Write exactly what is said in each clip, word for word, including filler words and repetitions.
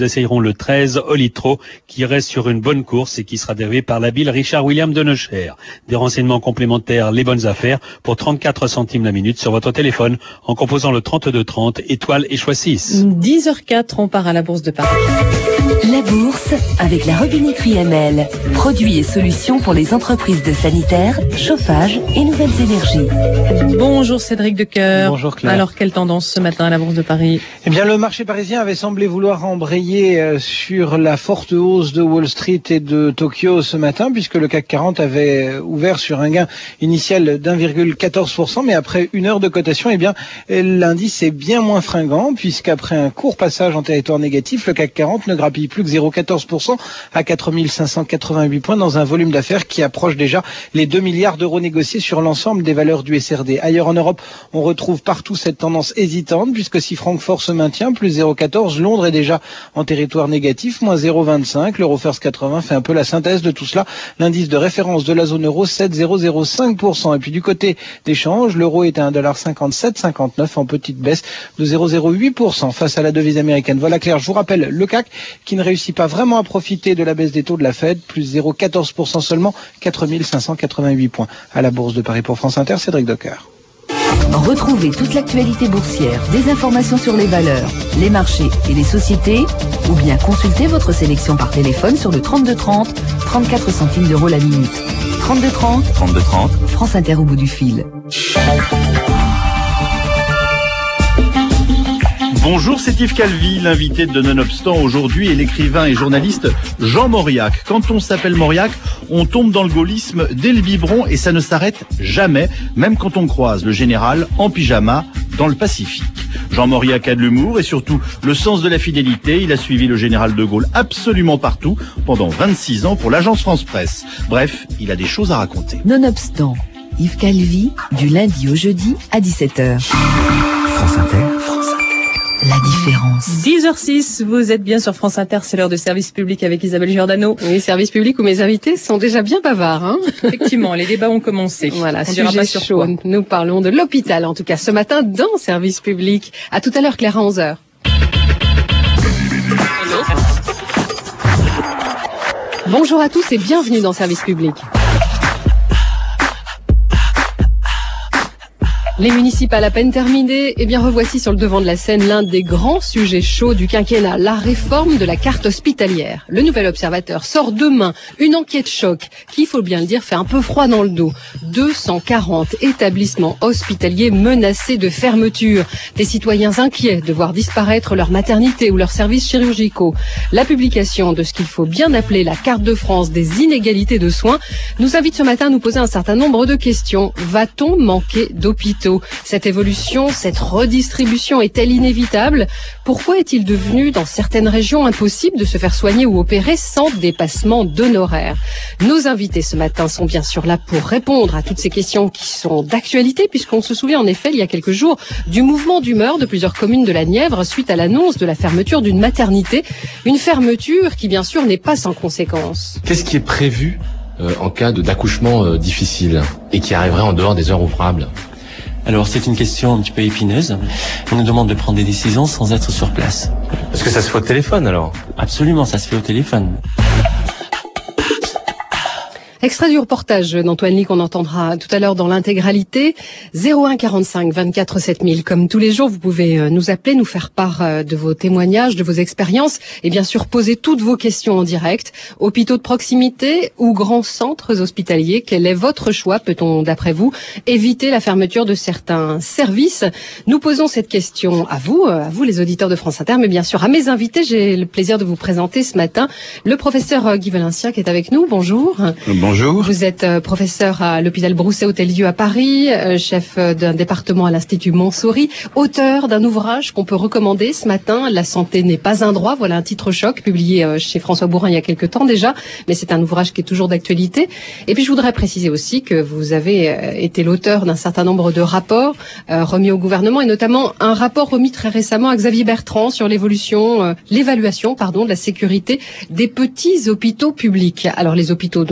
Nous essayerons le treize Olitro qui reste sur une bonne course et qui sera dérivé par l'habile Richard William de Neuchère. Des renseignements complémentaires, les bonnes affaires pour trente-quatre centimes la minute sur votre téléphone en composant le trente-deux trente étoile et choix six. dix heures quatre, on part à la Bourse de Paris. La Bourse avec la robinetterie M L. Produits et solutions pour les entreprises de sanitaire, chauffage et nouvelles énergies. Bonjour Cédric Decoeur. Bonjour Claire. Alors quelle tendance ce matin à la Bourse de Paris? Eh bien, le marché parisien avait semblé vouloir embrayer sur la forte hausse de Wall Street et de Tokyo ce matin, puisque le C A C quarante avait ouvert sur un gain initial d'un virgule quatorze pour cent, mais après une heure de cotation, eh bien, l'indice est bien moins fringant, puisqu'après un court passage en territoire négatif, le C A C quarante ne grappille plus que zéro virgule quatorze pour cent à quatre mille cinq cent quatre-vingt-huit points dans un volume d'affaires qui approche déjà les deux milliards d'euros négociés sur l'ensemble des valeurs du S R D. Ailleurs en Europe, on retrouve partout cette tendance hésitante, puisque si Francfort se maintient, plus zéro virgule quatorze, Londres est déjà en territoire négatif, moins zéro virgule vingt-cinq. L'Eurofirst quatre-vingts fait un peu la synthèse de tout cela. L'indice de référence de la zone euro, sept virgule zéro zéro cinq pour cent. Et puis du côté des changes, l'euro est à un dollar cinquante-sept cinquante-neuf en petite baisse de zéro virgule zéro huit pour cent face à la devise américaine. Voilà Claire, je vous rappelle le C A C qui ne réussit pas vraiment à profiter de la baisse des taux de la Fed, plus zéro virgule quatorze pour cent seulement, quatre mille cinq cent quatre-vingt-huit points. À la Bourse de Paris pour France Inter, Cédric Decoeur. Retrouvez toute l'actualité boursière, des informations sur les valeurs, les marchés et les sociétés, ou bien consultez votre sélection par téléphone sur le trente-deux trente, trente-quatre centimes d'euros la minute. trente-deux trente, trente-deux trente, France Inter au bout du fil. Bonjour, c'est Yves Calvi, l'invité de Nonobstant aujourd'hui est l'écrivain et journaliste Jean Mauriac. Quand on s'appelle Mauriac, on tombe dans le gaullisme dès le biberon et ça ne s'arrête jamais, même quand on croise le général en pyjama dans le Pacifique. Jean Mauriac a de l'humour et surtout le sens de la fidélité. Il a suivi le général de Gaulle absolument partout pendant vingt-six ans pour l'agence France Presse. Bref, il a des choses à raconter. Nonobstant, Yves Calvi, du lundi au jeudi à dix-sept heures. France Inter. La différence. dix heures six, vous êtes bien sur France Inter, c'est l'heure de service public avec Isabelle Giordano. Oui, service public où mes invités sont déjà bien bavards. Hein. Effectivement, les débats ont commencé. Voilà, on dira sujet pas sur chaud. quoi. Nous parlons de l'hôpital, en tout cas ce matin, dans service public. À tout à l'heure, Claire, à onze heures. Bonjour à tous et bienvenue dans service public. Les municipales à peine terminées, eh bien revoici sur le devant de la scène l'un des grands sujets chauds du quinquennat, la réforme de la carte hospitalière. Le Nouvel Observateur sort demain une enquête choc qui, il faut bien le dire, fait un peu froid dans le dos. deux cent quarante établissements hospitaliers menacés de fermeture. Des citoyens inquiets de voir disparaître leur maternité ou leurs services chirurgicaux. La publication de ce qu'il faut bien appeler la carte de France des inégalités de soins nous invite ce matin à nous poser un certain nombre de questions. Va-t-on manquer d'hôpitaux ? Cette évolution, cette redistribution est-elle inévitable ? Pourquoi est-il devenu dans certaines régions impossible de se faire soigner ou opérer sans dépassement d'honoraires ? Nos invités ce matin sont bien sûr là pour répondre à toutes ces questions qui sont d'actualité, puisqu'on se souvient en effet il y a quelques jours du mouvement d'humeur de plusieurs communes de la Nièvre suite à l'annonce de la fermeture d'une maternité. Une fermeture qui bien sûr n'est pas sans conséquences. Qu'est-ce qui est prévu euh, en cas de, d'accouchement euh, difficile et qui arriverait en dehors des heures ouvrables ? Alors c'est une question un petit peu épineuse. On nous demande de prendre des décisions sans être sur place. Est-ce que ça se fait au téléphone alors ? Absolument, ça se fait au téléphone. Extrait du reportage d'Antoine Ly qu'on entendra tout à l'heure dans l'intégralité. zéro un quarante-cinq vingt-quatre sept mille. Comme tous les jours, vous pouvez nous appeler, nous faire part de vos témoignages, de vos expériences et bien sûr poser toutes vos questions en direct. Hôpitaux de proximité ou grands centres hospitaliers, quel est votre choix? Peut-on, d'après vous, éviter la fermeture de certains services? Nous posons cette question à vous, à vous les auditeurs de France Inter, mais bien sûr à mes invités. J'ai le plaisir de vous présenter ce matin le professeur Guy Valencia qui est avec nous. Bonjour. Bonjour. Vous êtes professeur à l'hôpital Broussais-Hôtel-Dieu à Paris, chef d'un département à l'Institut Montsouris, auteur d'un ouvrage qu'on peut recommander ce matin, La santé n'est pas un droit. Voilà un titre choc publié chez François Bourin il y a quelque temps déjà, mais c'est un ouvrage qui est toujours d'actualité. Et puis je voudrais préciser aussi que vous avez été l'auteur d'un certain nombre de rapports euh, remis au gouvernement, et notamment un rapport remis très récemment à Xavier Bertrand sur l'évolution, euh, l'évaluation, pardon, de la sécurité des petits hôpitaux publics. Alors les hôpitaux dont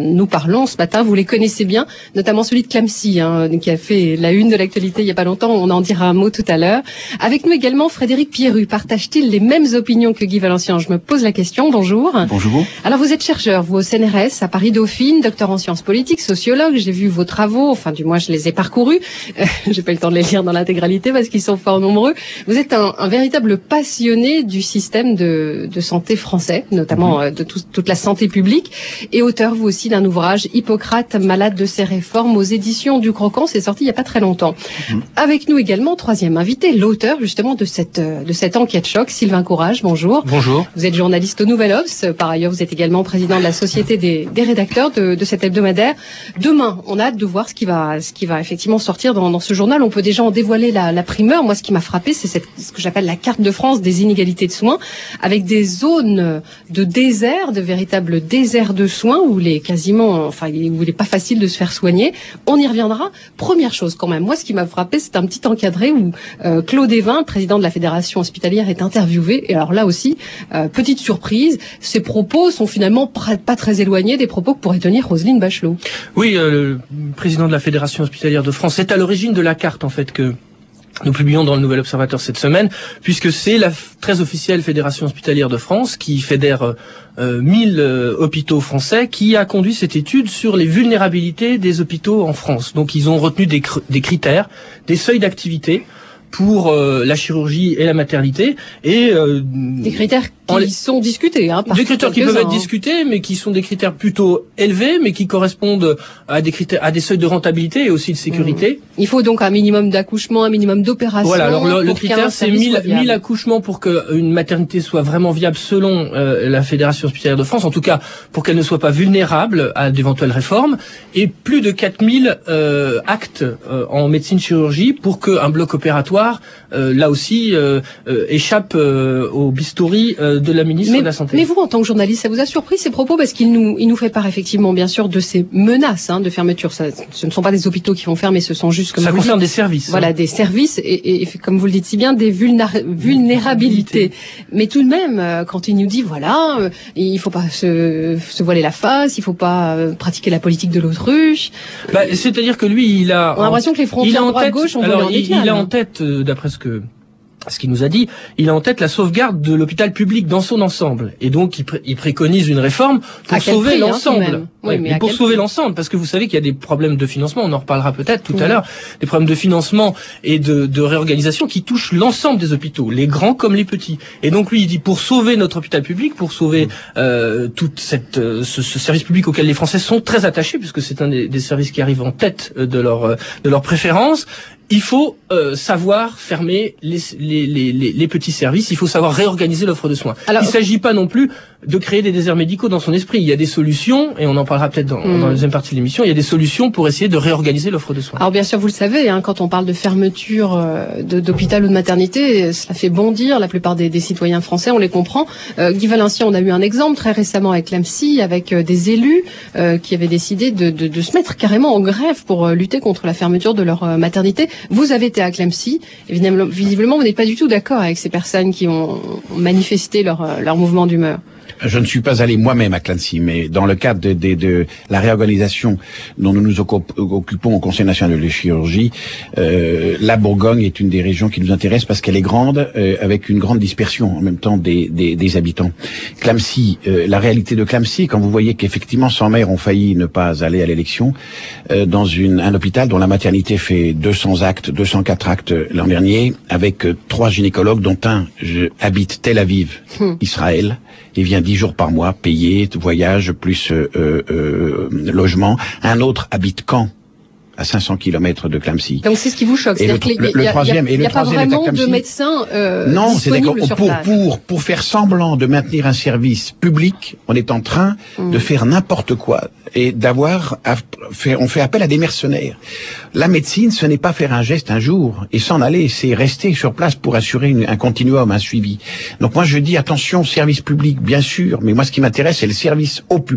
nous parlons ce matin. Vous les connaissez bien, notamment celui de Clamcy, hein, qui a fait la une de l'actualité il y a pas longtemps. On en dira un mot tout à l'heure. Avec nous également Frédéric Pierru. Partage-t-il les mêmes opinions que Guy Valencian? Je me pose la question. Bonjour. Bonjour. Alors vous êtes chercheur, vous au C N R S à Paris-Dauphine, docteur en sciences politiques, sociologue. J'ai vu vos travaux, enfin du moins je les ai parcourus. Euh, j'ai pas eu le temps de les lire dans l'intégralité parce qu'ils sont fort nombreux. Vous êtes un, un véritable passionné du système de, de santé français, notamment euh, de tout, toute la santé publique, et auteur vous aussi d'un ouvrage Hippocrate, malade de ses réformes, aux éditions du Croquant. C'est sorti il y a pas très longtemps. Mmh. Avec nous également troisième invité, l'auteur justement de cette de cette enquête choc, Sylvain Courage. Bonjour. Bonjour. Vous êtes journaliste au Nouvel Obs. Par ailleurs, vous êtes également président de la société des, des rédacteurs de, de cet hebdomadaire. Demain, on a hâte de voir ce qui va ce qui va effectivement sortir dans, dans ce journal. On peut déjà en dévoiler la, la primeur. Moi, ce qui m'a frappé, c'est cette, ce que j'appelle la carte de France des inégalités de soins, avec des zones de désert, de véritables déserts de soins où il est quasiment, enfin, où il n'est pas facile de se faire soigner. On y reviendra. Première chose quand même, moi, ce qui m'a frappé, c'est un petit encadré où euh, Claude Évin, président de la Fédération hospitalière, est interviewé. Et alors là aussi, euh, petite surprise, ses propos sont finalement pas très éloignés des propos que pourrait tenir Roselyne Bachelot. Oui, euh, le président de la Fédération hospitalière de France est à l'origine de la carte, en fait, que nous publions dans le Nouvel Observateur cette semaine, puisque c'est la très officielle Fédération hospitalière de France qui fédère euh, mille euh, hôpitaux français, qui a conduit cette étude sur les vulnérabilités des hôpitaux en France. Donc ils ont retenu des, cr- des critères, des seuils d'activité pour euh, la chirurgie et la maternité, et euh, des critères qui les... sont discutés, hein, par des critères qui peuvent être hein. discutés, mais qui sont des critères plutôt élevés, mais qui correspondent à des critères, à des seuils de rentabilité et aussi de sécurité. Mmh. Il faut donc un minimum d'accouchement, un minimum d'opérations. Voilà. Alors le, le critère, c'est mille accouchements pour qu'une maternité soit vraiment viable selon euh, la Fédération hospitalière de France, en tout cas pour qu'elle ne soit pas vulnérable à d'éventuelles réformes, et plus de quatre mille euh, actes euh, en médecine chirurgie pour qu'un bloc opératoire Euh, là aussi euh, euh, échappe euh, au bistouri euh, de la ministre mais, de la Santé. Mais vous, en tant que journaliste, ça vous a surpris ces propos? Parce qu'il nous, il nous fait part effectivement, bien sûr, de ces menaces hein, de fermeture. Ça, ce ne sont pas des hôpitaux qui vont fermer, ce sont juste comme ça vous concerne dites, des services. Voilà, hein. Des services et, et comme vous le dites si bien, des vulnéra- vulnérabilités. Mais tout de même, quand il nous dit voilà, euh, il faut pas se, se voiler la face, il faut pas euh, pratiquer la politique de l'autruche. Bah, c'est-à-dire que lui, il a. On a l'impression que les frontières droite-gauche ont volé en il, il a en tête, euh, d'après ce que. Ce qu'il nous a dit, il a en tête la sauvegarde de l'hôpital public dans son ensemble. Et donc, il, pré- il préconise une réforme pour sauver prix, l'ensemble. Hein, oui, ouais, mais mais pour sauver prix l'ensemble, parce que vous savez qu'il y a des problèmes de financement, on en reparlera peut-être tout oui. à l'heure, des problèmes de financement et de, de réorganisation qui touchent l'ensemble des hôpitaux, les grands comme les petits. Et donc, lui, il dit, pour sauver notre hôpital public, pour sauver euh, toute cette, euh, ce, ce service public auquel les Français sont très attachés, puisque c'est un des, des services qui arrive en tête de leur, de leur préférence, il faut euh, savoir fermer les, les, les, les petits services, il faut savoir réorganiser l'offre de soins. Alors, il ne s'agit pas non plus de créer des déserts médicaux dans son esprit. Il y a des solutions, et on en parlera peut-être dans, mmh. dans la deuxième partie de l'émission, il y a des solutions pour essayer de réorganiser l'offre de soins. Alors bien sûr, vous le savez, hein, quand on parle de fermeture euh, de, d'hôpital ou de maternité, cela fait bondir la plupart des, des citoyens français, on les comprend. Euh, Guy Valencian, on a eu un exemple très récemment avec Clamcy, avec euh, des élus euh, qui avaient décidé de, de, de se mettre carrément en grève pour euh, lutter contre la fermeture de leur euh, maternité. Vous avez été à Clamcy, évidemment, visiblement vous n'êtes pas du tout d'accord avec ces personnes qui ont manifesté leur, euh, leur mouvement d'humeur. Je ne suis pas allé moi-même à Clancy, mais dans le cadre de, de, de la réorganisation dont nous nous occupons au Conseil national de la chirurgie, euh, la Bourgogne est une des régions qui nous intéresse parce qu'elle est grande, euh, avec une grande dispersion en même temps des, des, des habitants. Clancy, euh, la réalité de Clancy, quand vous voyez qu'effectivement cent maires ont failli ne pas aller à l'élection, euh, dans une, un hôpital dont la maternité fait deux cents actes, deux cent quatre actes l'an dernier, avec euh, trois gynécologues dont un je, habite Tel Aviv, hmm. Israël, et vient dix jours par mois, payé, voyage, plus euh, euh, logement. Un autre habite Caen, à cinq cents kilomètres de Clamcy. Donc c'est ce qui vous choque. Et le, que le, le troisième, et il n'y a, a, a, a pas vraiment de médecins euh, non, disponibles sur pour, place. pour pour faire semblant de maintenir un service public, on est en train mmh. de faire n'importe quoi et d'avoir fait, on fait appel à des mercenaires. La médecine, ce n'est pas faire un geste un jour et s'en aller, c'est rester sur place pour assurer une, un continuum, un suivi. Donc moi je dis attention, service public, bien sûr, mais moi ce qui m'intéresse c'est le service au public.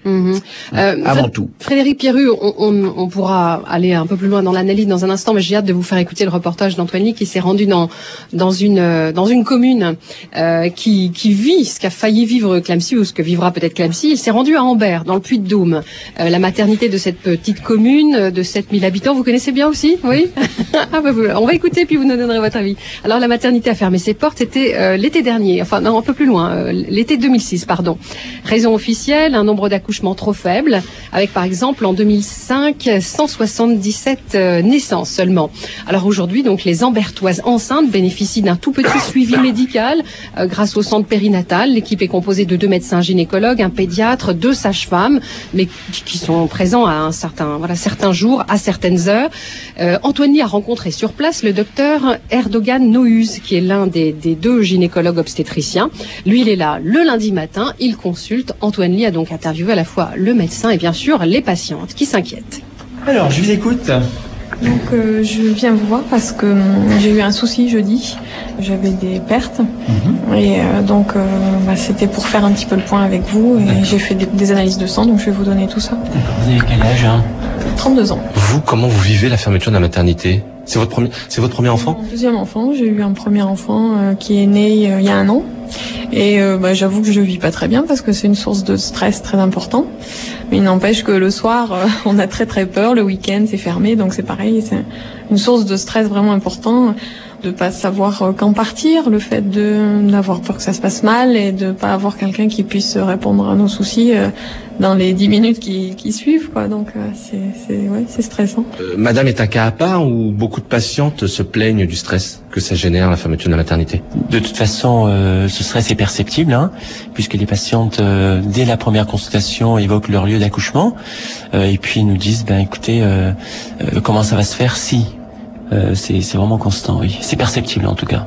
Mmh. Euh, Avant tout. Frédéric Pierru, on, on, on pourra aller un peu plus loin dans l'analyse dans un instant, mais j'ai hâte de vous faire écouter le reportage d'Antoine Ly qui s'est rendu dans dans une dans une commune euh, qui qui vit ce qu'a failli vivre Clamecy ou ce que vivra peut-être Clamecy. Il s'est rendu à Ambert, dans le Puy-de-Dôme, euh, la maternité de cette petite commune de sept mille habitants. Vous connaissez bien aussi, oui? Ah bah, on va écouter puis vous nous donnerez votre avis. Alors la maternité a fermé ses portes, c'était euh, l'été dernier, enfin non un peu plus loin, euh, l'été deux mille six, pardon. Raison officielle, un nombre d'accouchements trop faible, avec par exemple en deux mille cinq cent soixante-dix-sept euh, naissances seulement. Alors aujourd'hui, donc les Ambertoises enceintes bénéficient d'un tout petit suivi médical euh, grâce au centre périnatal. L'équipe est composée de deux médecins gynécologues, un pédiatre, deux sages-femmes, mais qui sont présents à un certain, voilà, certains jours, à certaines heures. Euh, Antoine Ly a rencontré sur place le docteur Erdogan Nohuz, qui est l'un des, des deux gynécologues obstétriciens. Lui, il est là le lundi matin, il consulte. Antoine Ly a donc interviewé à la fois le médecin et bien sûr les patientes qui s'inquiètent. Alors, je vous écoute. Donc, euh, je viens vous voir parce que euh, j'ai eu un souci jeudi. J'avais des pertes. Mmh. Et euh, donc, euh, bah, c'était pour faire un petit peu le point avec vous. Et j'ai fait des, des analyses de sang, donc je vais vous donner tout ça. Vous avez quel âge hein trente-deux ans. Vous, comment vous vivez la fermeture de la maternité? C'est votre premier, c'est votre premier enfant? Mon deuxième enfant. J'ai eu un premier enfant euh, qui est né euh, il y a un an. Et euh, bah, j'avoue que je vis pas très bien parce que c'est une source de stress très important. Mais il n'empêche que le soir, euh, on a très très peur. Le week-end, c'est fermé, donc c'est pareil. C'est une source de stress vraiment important. De pas savoir euh, quand partir, le fait de d'avoir peur que ça se passe mal et de pas avoir quelqu'un qui puisse répondre à nos soucis euh, dans les dix minutes qui, qui suivent, quoi. Donc euh, c'est c'est ouais, c'est stressant. Euh, Madame est un cas à part ou beaucoup de patientes se plaignent du stress que ça génère la fermeture de la maternité? De toute façon, euh, ce stress est perceptible, hein, puisque les patientes, euh, dès la première consultation, évoquent leur lieu d'accouchement, euh, et puis nous disent, ben écoutez, euh, euh, comment ça va se faire si euh, c'est, c'est vraiment constant, oui. C'est perceptible en tout cas.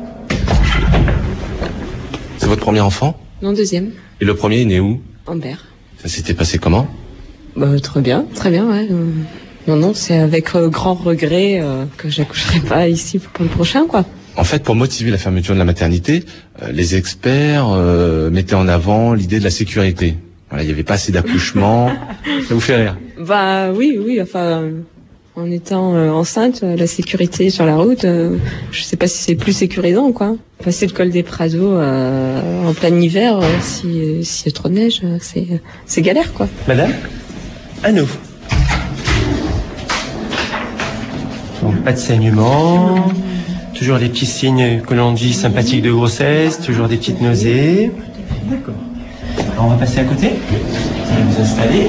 C'est votre premier enfant? Non, deuxième. Et le premier est né où? Ambert. Ça s'était passé comment? Bah, très bien, très bien, ouais. Euh, non, non, c'est avec euh, grand regret euh, que j'accoucherai pas ici pour le prochain, quoi. En fait, pour motiver la fermeture de la maternité, euh, les experts euh, mettaient en avant l'idée de la sécurité. Voilà, il n'y avait pas assez d'accouchements. Ça vous fait rire? Bah oui, oui, enfin, en étant euh, enceinte, la sécurité sur la route, euh, je sais pas si c'est plus sécurisant, quoi. Passer le col des Prados euh, en plein hiver, euh, si s'il y a trop de neige, c'est c'est galère, quoi. Madame, à nous. Donc, pas de saignement, toujours des petits signes que l'on dit sympathiques de grossesse, toujours des petites nausées. D'accord. Alors, on va passer à côté. Vous allez vous installer.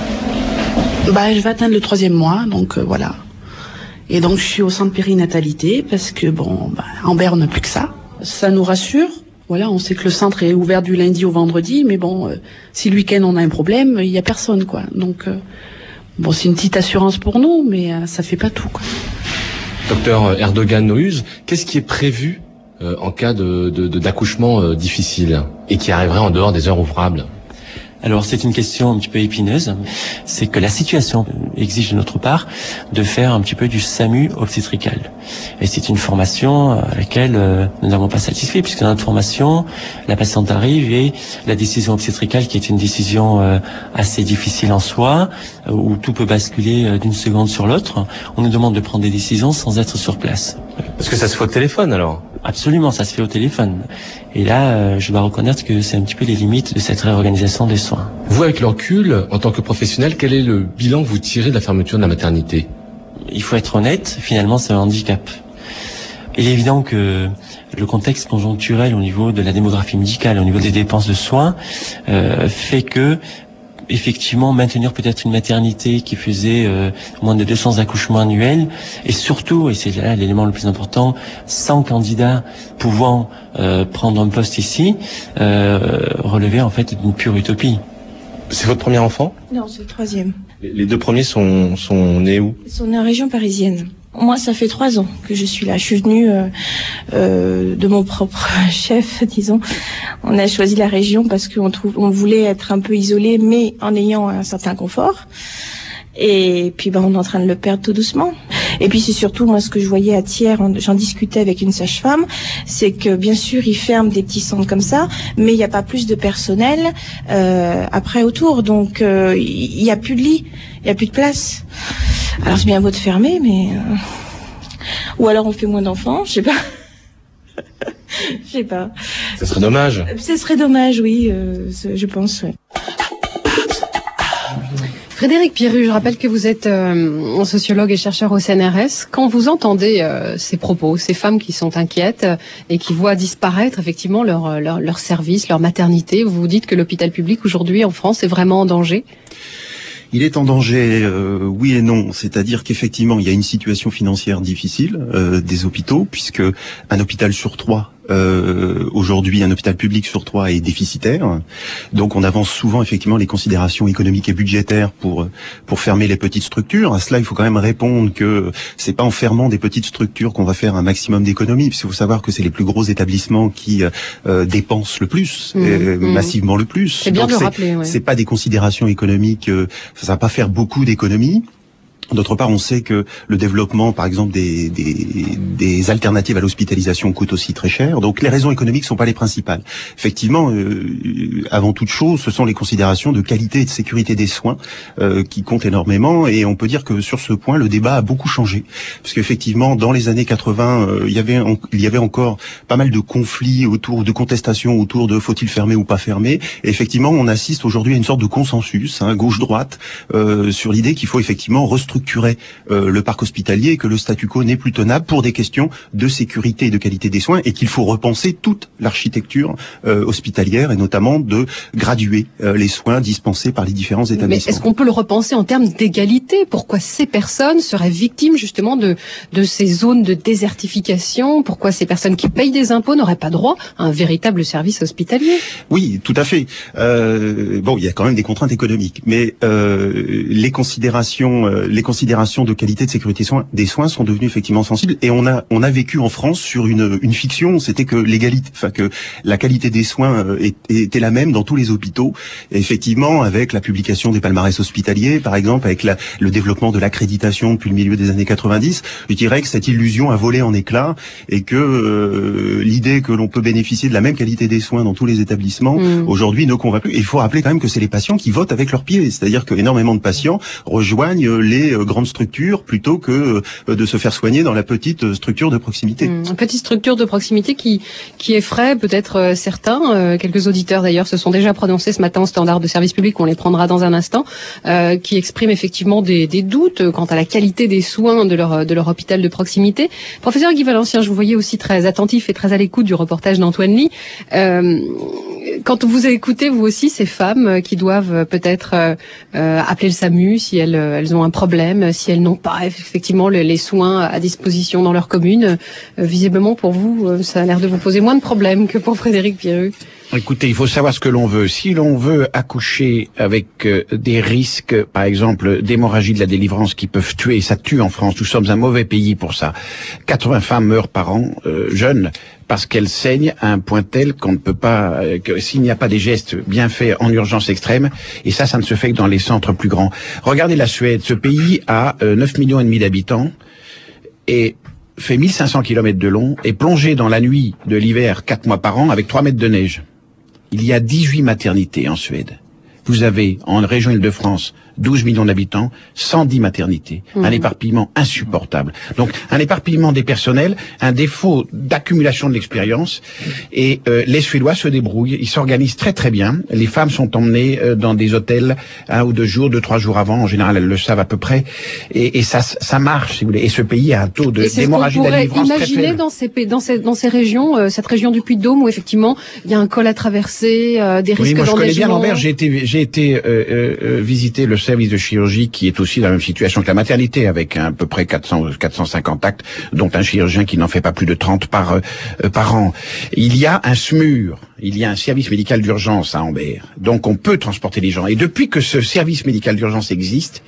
Bah, je vais atteindre le troisième mois, donc euh, voilà. Et donc, je suis au centre périnatalité parce que, bon, bah, Ambert, on n'a plus que ça. Ça nous rassure. Voilà, on sait que le centre est ouvert du lundi au vendredi, mais bon, euh, si le week-end on a un problème, il y a personne, quoi. Donc, euh, bon, c'est une petite assurance pour nous, mais euh, ça fait pas tout, quoi. Docteur Erdogan Nohuz, qu'est-ce qui est prévu euh, en cas de, de, de d'accouchement euh, difficile et qui arriverait en dehors des heures ouvrables? Alors c'est une question un petit peu épineuse, c'est que la situation exige de notre part de faire un petit peu du SAMU obstétrical. Et c'est une formation à laquelle euh, nous n'avons pas satisfait, puisque dans notre formation, la patiente arrive et la décision obstétricale, qui est une décision euh, assez difficile en soi, euh, où tout peut basculer euh, d'une seconde sur l'autre, on nous demande de prendre des décisions sans être sur place. Parce que ça se fait au téléphone alors? Absolument, ça se fait au téléphone. Et là, euh, je dois reconnaître que c'est un petit peu les limites de cette réorganisation des soins. Vous, avec le recul, en tant que professionnel, quel est le bilan que vous tirez de la fermeture de la maternité? Il faut être honnête, finalement, c'est un handicap. Il est évident que le contexte conjoncturel au niveau de la démographie médicale, au niveau des dépenses de soins, euh, fait que effectivement, maintenir peut-être une maternité qui faisait euh, moins de deux cents accouchements annuels, et surtout, et c'est là l'élément le plus important, cent candidats pouvant euh, prendre un poste ici, euh, relevait en fait d'une pure utopie. C'est votre premier enfant? Non, c'est le troisième. Les deux premiers sont, sont nés où? Ils sont nés en région parisienne. Moi, ça fait trois ans que je suis là. Je suis venue euh, euh, de mon propre chef, disons. On a choisi la région parce qu'on trouve, on voulait être un peu isolé, mais en ayant un certain confort. Et puis, ben, on est en train de le perdre tout doucement. Et puis c'est surtout moi ce que je voyais à Thiers, j'en discutais avec une sage-femme, c'est que bien sûr ils ferment des petits centres comme ça, mais il n'y a pas plus de personnel euh, après autour, donc euh, il n'y a plus de lit, il n'y a plus de place. Alors c'est bien beau de fermer, mais euh... ou alors on fait moins d'enfants, je sais pas. Je sais pas. Ça serait dommage. Ce serait dommage, oui, euh, je pense. Ouais. Frédéric Pierru, je rappelle que vous êtes euh, sociologue et chercheur au C N R S. Quand vous entendez euh, ces propos, ces femmes qui sont inquiètes euh, et qui voient disparaître effectivement leur, leur, leur service, leur maternité, vous vous dites que l'hôpital public aujourd'hui en France est vraiment en danger ? Il est en danger, euh, oui et non. C'est-à-dire qu'effectivement, il y a une situation financière difficile euh, des hôpitaux, puisque un hôpital sur trois, euh, aujourd'hui, un hôpital public sur trois est déficitaire. Donc, on avance souvent effectivement les considérations économiques et budgétaires pour pour fermer les petites structures. À cela, il faut quand même répondre que c'est pas en fermant des petites structures qu'on va faire un maximum d'économies. Puisqu'il faut savoir que c'est les plus gros établissements qui euh, dépensent le plus, mmh, euh, mmh. massivement le plus. C'est bien Donc, de le c'est, rappeler. Ouais. C'est pas des considérations économiques. Euh, ça va pas faire beaucoup d'économies. D'autre part, on sait que le développement, par exemple, des, des, des alternatives à l'hospitalisation coûte aussi très cher. Donc, les raisons économiques sont pas les principales. Effectivement, euh, avant toute chose, ce sont les considérations de qualité et de sécurité des soins euh, qui comptent énormément. Et on peut dire que sur ce point, le débat a beaucoup changé, parce qu'effectivement, dans les années quatre-vingts, euh, il y avait en, il y avait encore pas mal de conflits autour de contestations autour de faut-il fermer ou pas fermer. Et effectivement, on assiste aujourd'hui à une sorte de consensus, hein, gauche-droite, euh, sur l'idée qu'il faut effectivement restructurer structurer euh, le parc hospitalier et que le statu quo n'est plus tenable pour des questions de sécurité et de qualité des soins, et qu'il faut repenser toute l'architecture euh, hospitalière et notamment de graduer euh, les soins dispensés par les différents établissements. Mais est-ce qu'on peut le repenser en termes d'égalité ? Pourquoi ces personnes seraient victimes justement de, de ces zones de désertification ? Pourquoi ces personnes qui payent des impôts n'auraient pas droit à un véritable service hospitalier ? Oui, tout à fait. Euh, bon, il y a quand même des contraintes économiques, mais euh, les considérations, euh, les considérations de qualité de sécurité soins, des soins sont devenues effectivement sensibles, et on a on a vécu en France sur une une fiction, c'était que l'égalité, enfin que la qualité des soins euh, était la même dans tous les hôpitaux. Et effectivement, avec la publication des palmarès hospitaliers, par exemple, avec la, le développement de l'accréditation depuis le milieu des années quatre-vingt-dix, je dirais que cette illusion a volé en éclats, et que euh, l'idée que l'on peut bénéficier de la même qualité des soins dans tous les établissements mmh. aujourd'hui ne convainc plus. Et il faut rappeler quand même que c'est les patients qui votent avec leurs pieds, c'est-à-dire que énormément de patients rejoignent les grandes structures plutôt que de se faire soigner dans la petite structure de proximité. Mmh, une petite structure de proximité qui qui effraie peut-être euh, certains. Euh, quelques auditeurs d'ailleurs se sont déjà prononcés ce matin au standard de service public, on les prendra dans un instant, euh, qui expriment effectivement des, des doutes quant à la qualité des soins de leur de leur hôpital de proximité. Professeur Guy Valencien, je vous voyais aussi très attentif et très à l'écoute du reportage d'Antoine Ly. Euh, quand vous écoutez vous aussi ces femmes qui doivent peut-être euh, euh, appeler le SAMU si elles elles ont un problème, si elles n'ont pas effectivement les, les soins à disposition dans leur commune, euh, visiblement pour vous, euh, ça a l'air de vous poser moins de problèmes que pour Frédéric Pierru. Écoutez, il faut savoir ce que l'on veut. Si l'on veut accoucher avec euh, des risques, par exemple, d'hémorragie de la délivrance qui peuvent tuer, et ça tue en France, nous sommes un mauvais pays pour ça. quatre-vingts femmes meurent par an, euh, jeunes, parce qu'elles saignent à un point tel qu'on ne peut pas, euh, que s'il n'y a pas des gestes bien faits en urgence extrême, et ça, ça ne se fait que dans les centres plus grands. Regardez la Suède, ce pays a euh, neuf millions et demi d'habitants, et fait mille cinq cents kilomètres de long, et plongé dans la nuit de l'hiver quatre mois par an avec trois mètres de neige. Il y a dix-huit maternités en Suède. Vous avez, en région Île-de-France, douze millions d'habitants, cent dix maternités. Mmh. Un éparpillement insupportable. Donc, un éparpillement des personnels, un défaut d'accumulation de l'expérience. Et euh, les Suédois se débrouillent, ils s'organisent très très bien. Les femmes sont emmenées euh, dans des hôtels un ou deux jours, deux, trois jours avant. En général, elles le savent à peu près. Et, et ça, ça marche, si vous voulez. Et ce pays a un taux de d'hémorragie de la délivrance très faible. Imaginer dans ces, dans ces, dans ces régions, euh, cette région du Puy-de-Dôme, où effectivement, il y a un col à traverser, euh, des risques d'enneigement. Oui, moi je connais bien Lambert. J'ai été, j'ai été euh, euh, visiter le service de chirurgie qui est aussi dans la même situation que la maternité, avec à peu près quatre cents, quatre cent cinquante actes, dont un chirurgien qui n'en fait pas plus de trente par euh, par an. Il y a un S M U R, il y a un service médical d'urgence à Ambert, donc on peut transporter les gens. Et depuis que ce service médical d'urgence existe,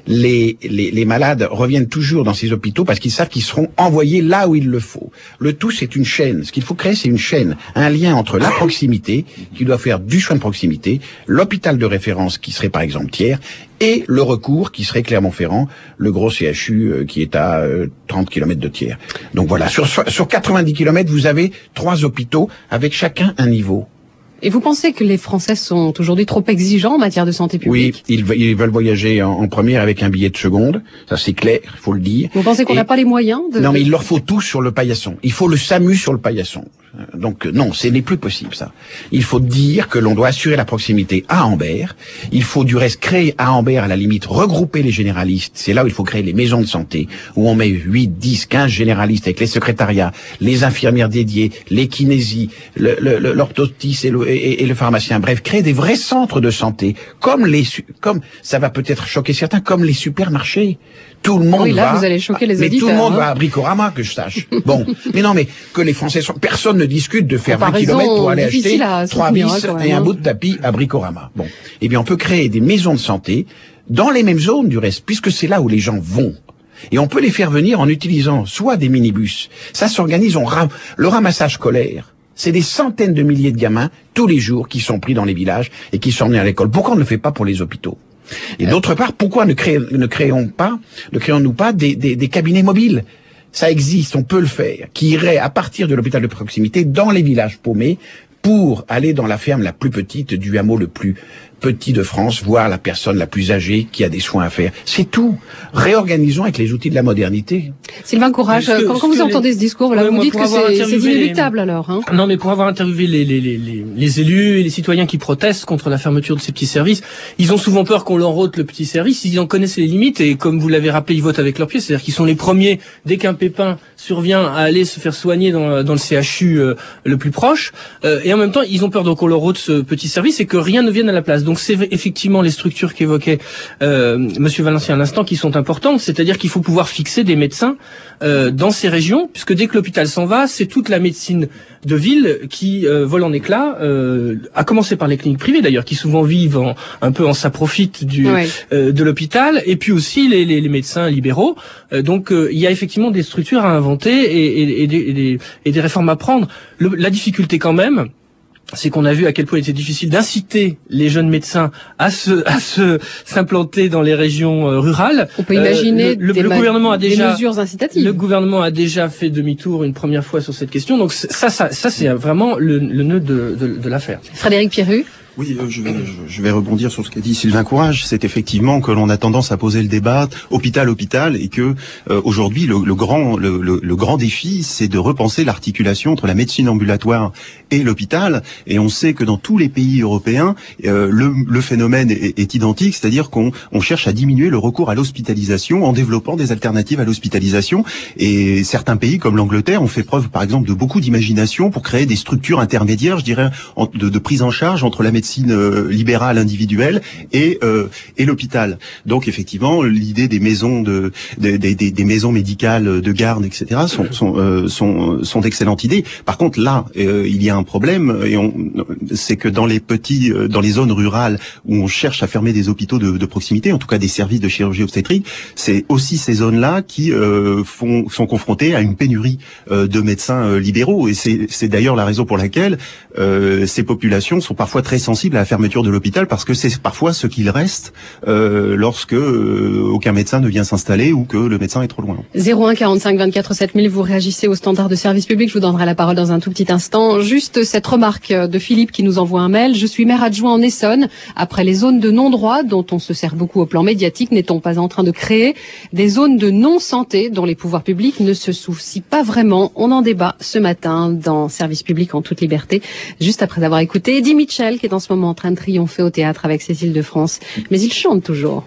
les, les, les malades reviennent toujours dans ces hôpitaux parce qu'ils savent qu'ils seront envoyés là où il le faut. Le tout, c'est une chaîne. Ce qu'il faut créer, c'est une chaîne, un lien entre la proximité, qui doit faire du soin de proximité, l'hôpital de référence, qui serait par exemple Thiers, et le recours, qui serait Clermont-Ferrand, le gros C H U euh, qui est à euh, trente kilomètres de Thiers. Donc voilà, sur, sur quatre-vingt-dix kilomètres, vous avez trois hôpitaux, avec chacun un niveau. Et vous pensez que les Français sont aujourd'hui trop exigeants en matière de santé publique? Oui, ils, ils veulent voyager en, en première avec un billet de seconde, ça c'est clair, il faut le dire. Vous pensez qu'on n'a pas les moyens de... Non, mais il leur faut tout sur le paillasson. Il faut le SAMU sur le paillasson. Donc non, ce n'est plus possible ça. Il faut dire que l'on doit assurer la proximité à Ambert. Il faut du reste créer à Ambert, à la limite, regrouper les généralistes. C'est là où il faut créer les maisons de santé, où on met huit, dix, quinze généralistes avec les secrétariats, les infirmières dédiées, les kinésies, le, le, le, l'orthotiste et le, et, et le pharmacien. Bref, créer des vrais centres de santé, comme les, comme ça va peut-être choquer certains, comme les supermarchés. Tout le monde oui, là, va, vous allez choquer les mais auditeurs, tout le monde hein. va à Bricorama, que je sache. Bon, mais non, mais que les Français sont, personne ne discute de faire vingt Comparaison kilomètres pour aller acheter à trois soutenir, vis hein, et un hein. bout de tapis à Bricorama. Bon, eh bien, on peut créer des maisons de santé dans les mêmes zones du reste, puisque c'est là où les gens vont. Et on peut les faire venir en utilisant soit des minibus. Ça s'organise, on ram... le ramassage scolaire. C'est des centaines de milliers de gamins tous les jours qui sont pris dans les villages et qui sont emmenés à l'école. Pourquoi on ne le fait pas pour les hôpitaux? Et d'autre part, pourquoi ne, crée, ne créons pas, ne créons-nous pas des, des, des cabinets mobiles? Ça existe, on peut le faire, qui iraient à partir de l'hôpital de proximité dans les villages paumés pour aller dans la ferme la plus petite du hameau le plus petit de France, voir la personne la plus âgée qui a des soins à faire. C'est tout. Réorganisons avec les outils de la modernité. Sylvain Courage, que, quand, quand vous entendez les... ce discours, là, ouais, vous moi, dites que c'est, c'est inéluctable les... alors. Hein. Non, mais pour avoir interviewé les, les, les, les, les élus et les citoyens qui protestent contre la fermeture de ces petits services, ils ont souvent peur qu'on leur ôte le petit service, ils en connaissent les limites et comme vous l'avez rappelé, ils votent avec leurs pieds, c'est-à-dire qu'ils sont les premiers, dès qu'un pépin survient, à aller se faire soigner dans, dans le C H U euh, le plus proche, euh, et en même temps, ils ont peur donc qu'on leur ôte ce petit service et que rien ne vienne à la place. Donc c'est effectivement les structures qu'évoquait euh, Monsieur Valenciens à l'instant qui sont importantes, c'est-à-dire qu'il faut pouvoir fixer des médecins euh, dans ces régions, puisque dès que l'hôpital s'en va, c'est toute la médecine de ville qui euh, vole en éclats, euh, à commencer par les cliniques privées d'ailleurs, qui souvent vivent en, un peu en s'approfite du ouais. euh, de l'hôpital, et puis aussi les, les, les médecins libéraux. Euh, donc euh, il y a effectivement des structures à inventer et, et, et, des, et, des, et des réformes à prendre. Le, la difficulté quand même, c'est qu'on a vu à quel point il était difficile d'inciter les jeunes médecins à se à se s'implanter dans les régions euh, rurales. On peut imaginer euh, le, des, le gouvernement a déjà des mesures incitatives. Le gouvernement a déjà fait demi-tour une première fois sur cette question. Donc ça ça ça c'est vraiment le, le nœud de, de, de l'affaire. Frédéric Pierru. Oui, euh, je, vais, je, je vais rebondir sur ce qu'a dit Sylvain Courage. C'est effectivement que l'on a tendance à poser le débat hôpital hôpital et que euh, aujourd'hui le, le grand le, le, le grand défi, c'est de repenser l'articulation entre la médecine ambulatoire et l'hôpital. Et on sait que dans tous les pays européens, euh, le, le phénomène est, est identique, c'est-à-dire qu'on on cherche à diminuer le recours à l'hospitalisation en développant des alternatives à l'hospitalisation. Et certains pays comme l'Angleterre ont fait preuve, par exemple, de beaucoup d'imagination pour créer des structures intermédiaires, je dirais, en, de, de prise en charge entre la médecine médecine euh, libérale individuelle et euh, et l'hôpital. Donc effectivement, l'idée des maisons de des, des, des maisons médicales de garde, et cetera sont sont euh, sont, sont d'excellentes idées. Par contre, là, euh, il y a un problème, et on c'est que dans les petits euh, dans les zones rurales où on cherche à fermer des hôpitaux de, de proximité, en tout cas des services de chirurgie obstétrique, c'est aussi ces zones-là qui euh, font sont confrontées à une pénurie euh, de médecins euh, libéraux. Et c'est c'est d'ailleurs la raison pour laquelle euh, ces populations sont parfois très sensible à la fermeture de l'hôpital, parce que c'est parfois ce qu'il reste euh, lorsque euh, aucun médecin ne vient s'installer ou que le médecin est trop loin. zéro un quarante-cinq vingt-quatre sept mille, vous réagissez au standard de service public. Je vous donnerai la parole dans un tout petit instant. Juste cette remarque de Philippe qui nous envoie un mail. Je suis maire adjoint en Essonne. Après les zones de non-droit dont on se sert beaucoup au plan médiatique, n'est-on pas en train de créer des zones de non-santé dont les pouvoirs publics ne se soucient pas vraiment? On en débat ce matin dans Service public en toute liberté, juste après avoir écouté Eddie Mitchell qui est en ce moment en train de triompher au théâtre avec Cécile de France. Mais il chante toujours.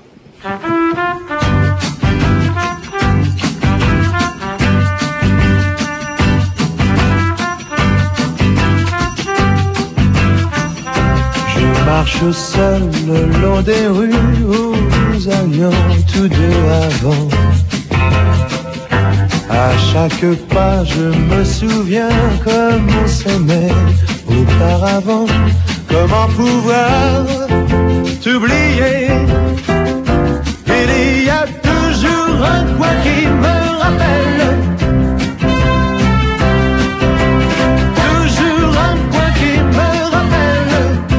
Je marche seul le long des rues où nous allions tous deux avant. À chaque pas je me souviens comme on s'aimait auparavant. Comment pouvoir t'oublier? Il y coin qui me rappelle. Toujours un coin qui me rappelle.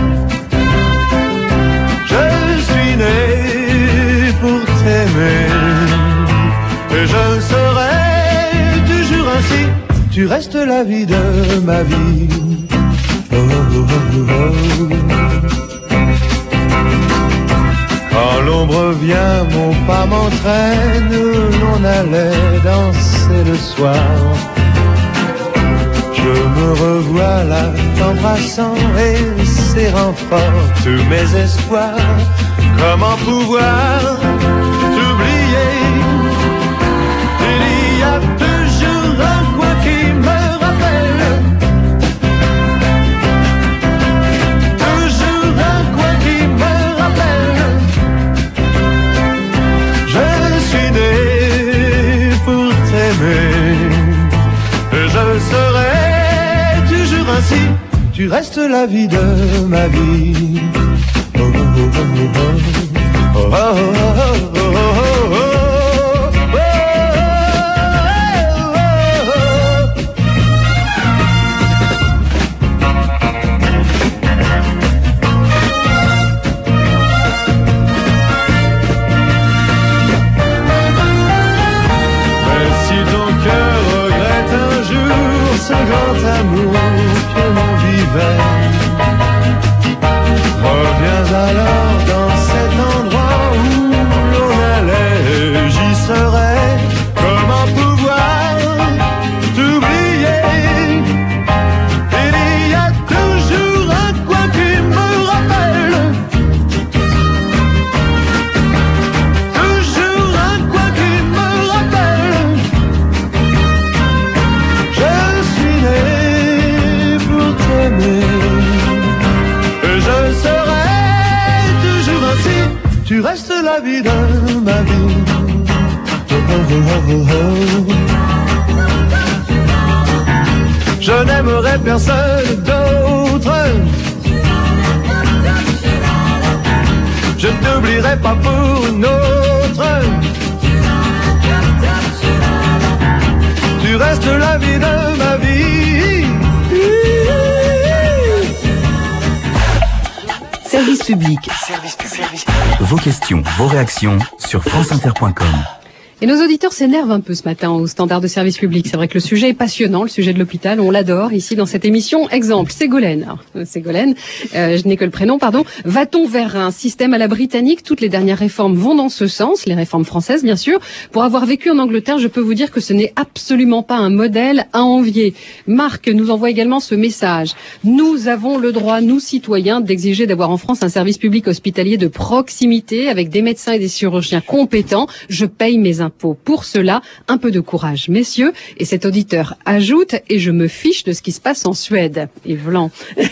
Je suis né pour t'aimer et je serai toujours ainsi. Tu restes la vie de ma vie. Oh, oh, oh, oh. Quand l'ombre vient, mon pas m'entraîne. L'on allait danser le soir. Je me revois là, t'embrassant et serrant fort tous mes espoirs. Comment pouvoir t'oublier? Il y a toujours un coin qui me rappelle. Toujours un coin qui me rappelle. Je suis né pour t'aimer et je serai toujours ainsi. Tu restes la vie de ma vie. Oh, oh, oh, oh, oh, oh, oh, oh, oh, oh, oh. Ce grand amour que l'on vivait. Reviens alors dans cet endroit où l'on allait, j'y serai. Comment pouvoir t'oublier? Il y a toujours un coin qui me rappelle. Toujours un coin qui me rappelle. Et je serai toujours ainsi. Tu restes la vie de ma vie. Oh, oh, oh, oh, oh. Je n'aimerai personne d'autre. Je ne t'oublierai pas pour une autre. Tu restes la vie de ma vie. Service public. Vos questions, vos réactions sur franceinter point com. Et nos auditeurs s'énervent un peu ce matin au standard de service public. C'est vrai que le sujet est passionnant, le sujet de l'hôpital, on l'adore ici dans cette émission. Exemple, Ségolène. Alors, euh, Ségolène, euh, je n'ai que le prénom, pardon. Va-t-on vers un système à la britannique? Toutes les dernières réformes vont dans ce sens, les réformes françaises bien sûr. Pour avoir vécu en Angleterre, je peux vous dire que ce n'est absolument pas un modèle à envier. Marc nous envoie également ce message. Nous avons le droit, nous citoyens, d'exiger d'avoir en France un service public hospitalier de proximité avec des médecins et des chirurgiens compétents. Je paye mes impôts. Pour cela, un peu de courage, messieurs. Et cet auditeur ajoute, et je me fiche de ce qui se passe en Suède. Et Vlan.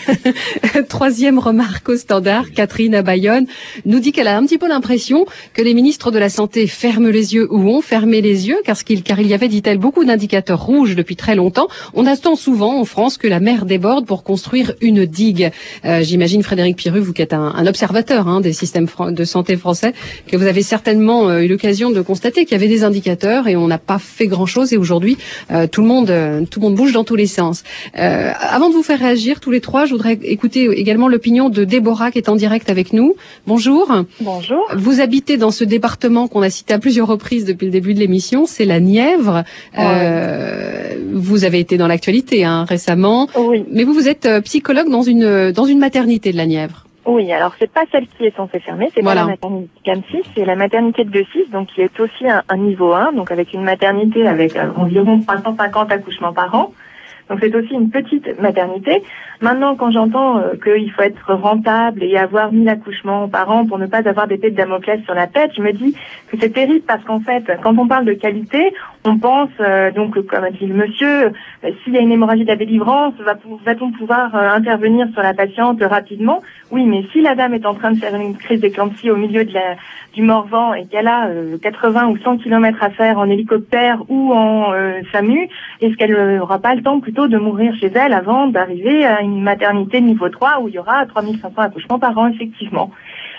Troisième remarque au standard, Catherine à Bayonne nous dit qu'elle a un petit peu l'impression que les ministres de la Santé ferment les yeux ou ont fermé les yeux, car, ce qu'il, car il y avait, dit-elle, beaucoup d'indicateurs rouges depuis très longtemps. On attend souvent en France que la mer déborde pour construire une digue. Euh, j'imagine, Frédéric Pirru, vous qui êtes un, un observateur hein, des systèmes de santé français, que vous avez certainement euh, eu l'occasion de constater qu'il y avait des indicateurs et on n'a pas fait grand-chose. Et aujourd'hui, euh, tout le monde, euh, tout le monde bouge dans tous les sens. Euh, avant de vous faire réagir tous les trois, je voudrais écouter également l'opinion de Déborah qui est en direct avec nous. Bonjour. Bonjour. Vous habitez dans ce département qu'on a cité à plusieurs reprises depuis le début de l'émission, c'est la Nièvre. Ouais. Euh, vous avez été dans l'actualité hein, récemment. Oui. Mais vous, vous êtes psychologue dans une dans une maternité de la Nièvre. Oui, alors c'est pas celle qui est censée fermer, c'est voilà. Pas la maternité Cam six, c'est la maternité de Decize, donc qui est aussi un, un niveau un, donc avec une maternité avec euh, environ trois cent cinquante accouchements par an. Donc c'est aussi une petite maternité. Maintenant, quand j'entends euh, qu'il faut être rentable et avoir mille accouchements par an pour ne pas avoir d'épée de Damoclès sur la tête, je me dis que c'est terrible parce qu'en fait, quand on parle de qualité, on pense, euh, donc comme a dit le monsieur, euh, s'il y a une hémorragie de la délivrance, va, va-t-on pouvoir euh, intervenir sur la patiente rapidement? Oui, mais si la dame est en train de faire une crise d'éclampsie au milieu de la, du Morvan et qu'elle a euh, quatre-vingts ou cent kilomètres à faire en hélicoptère ou en euh, SAMU, est-ce qu'elle n'aura pas le temps plutôt de mourir chez elle avant d'arriver à une maternité niveau trois où il y aura trois mille cinq cents accouchements par an, effectivement.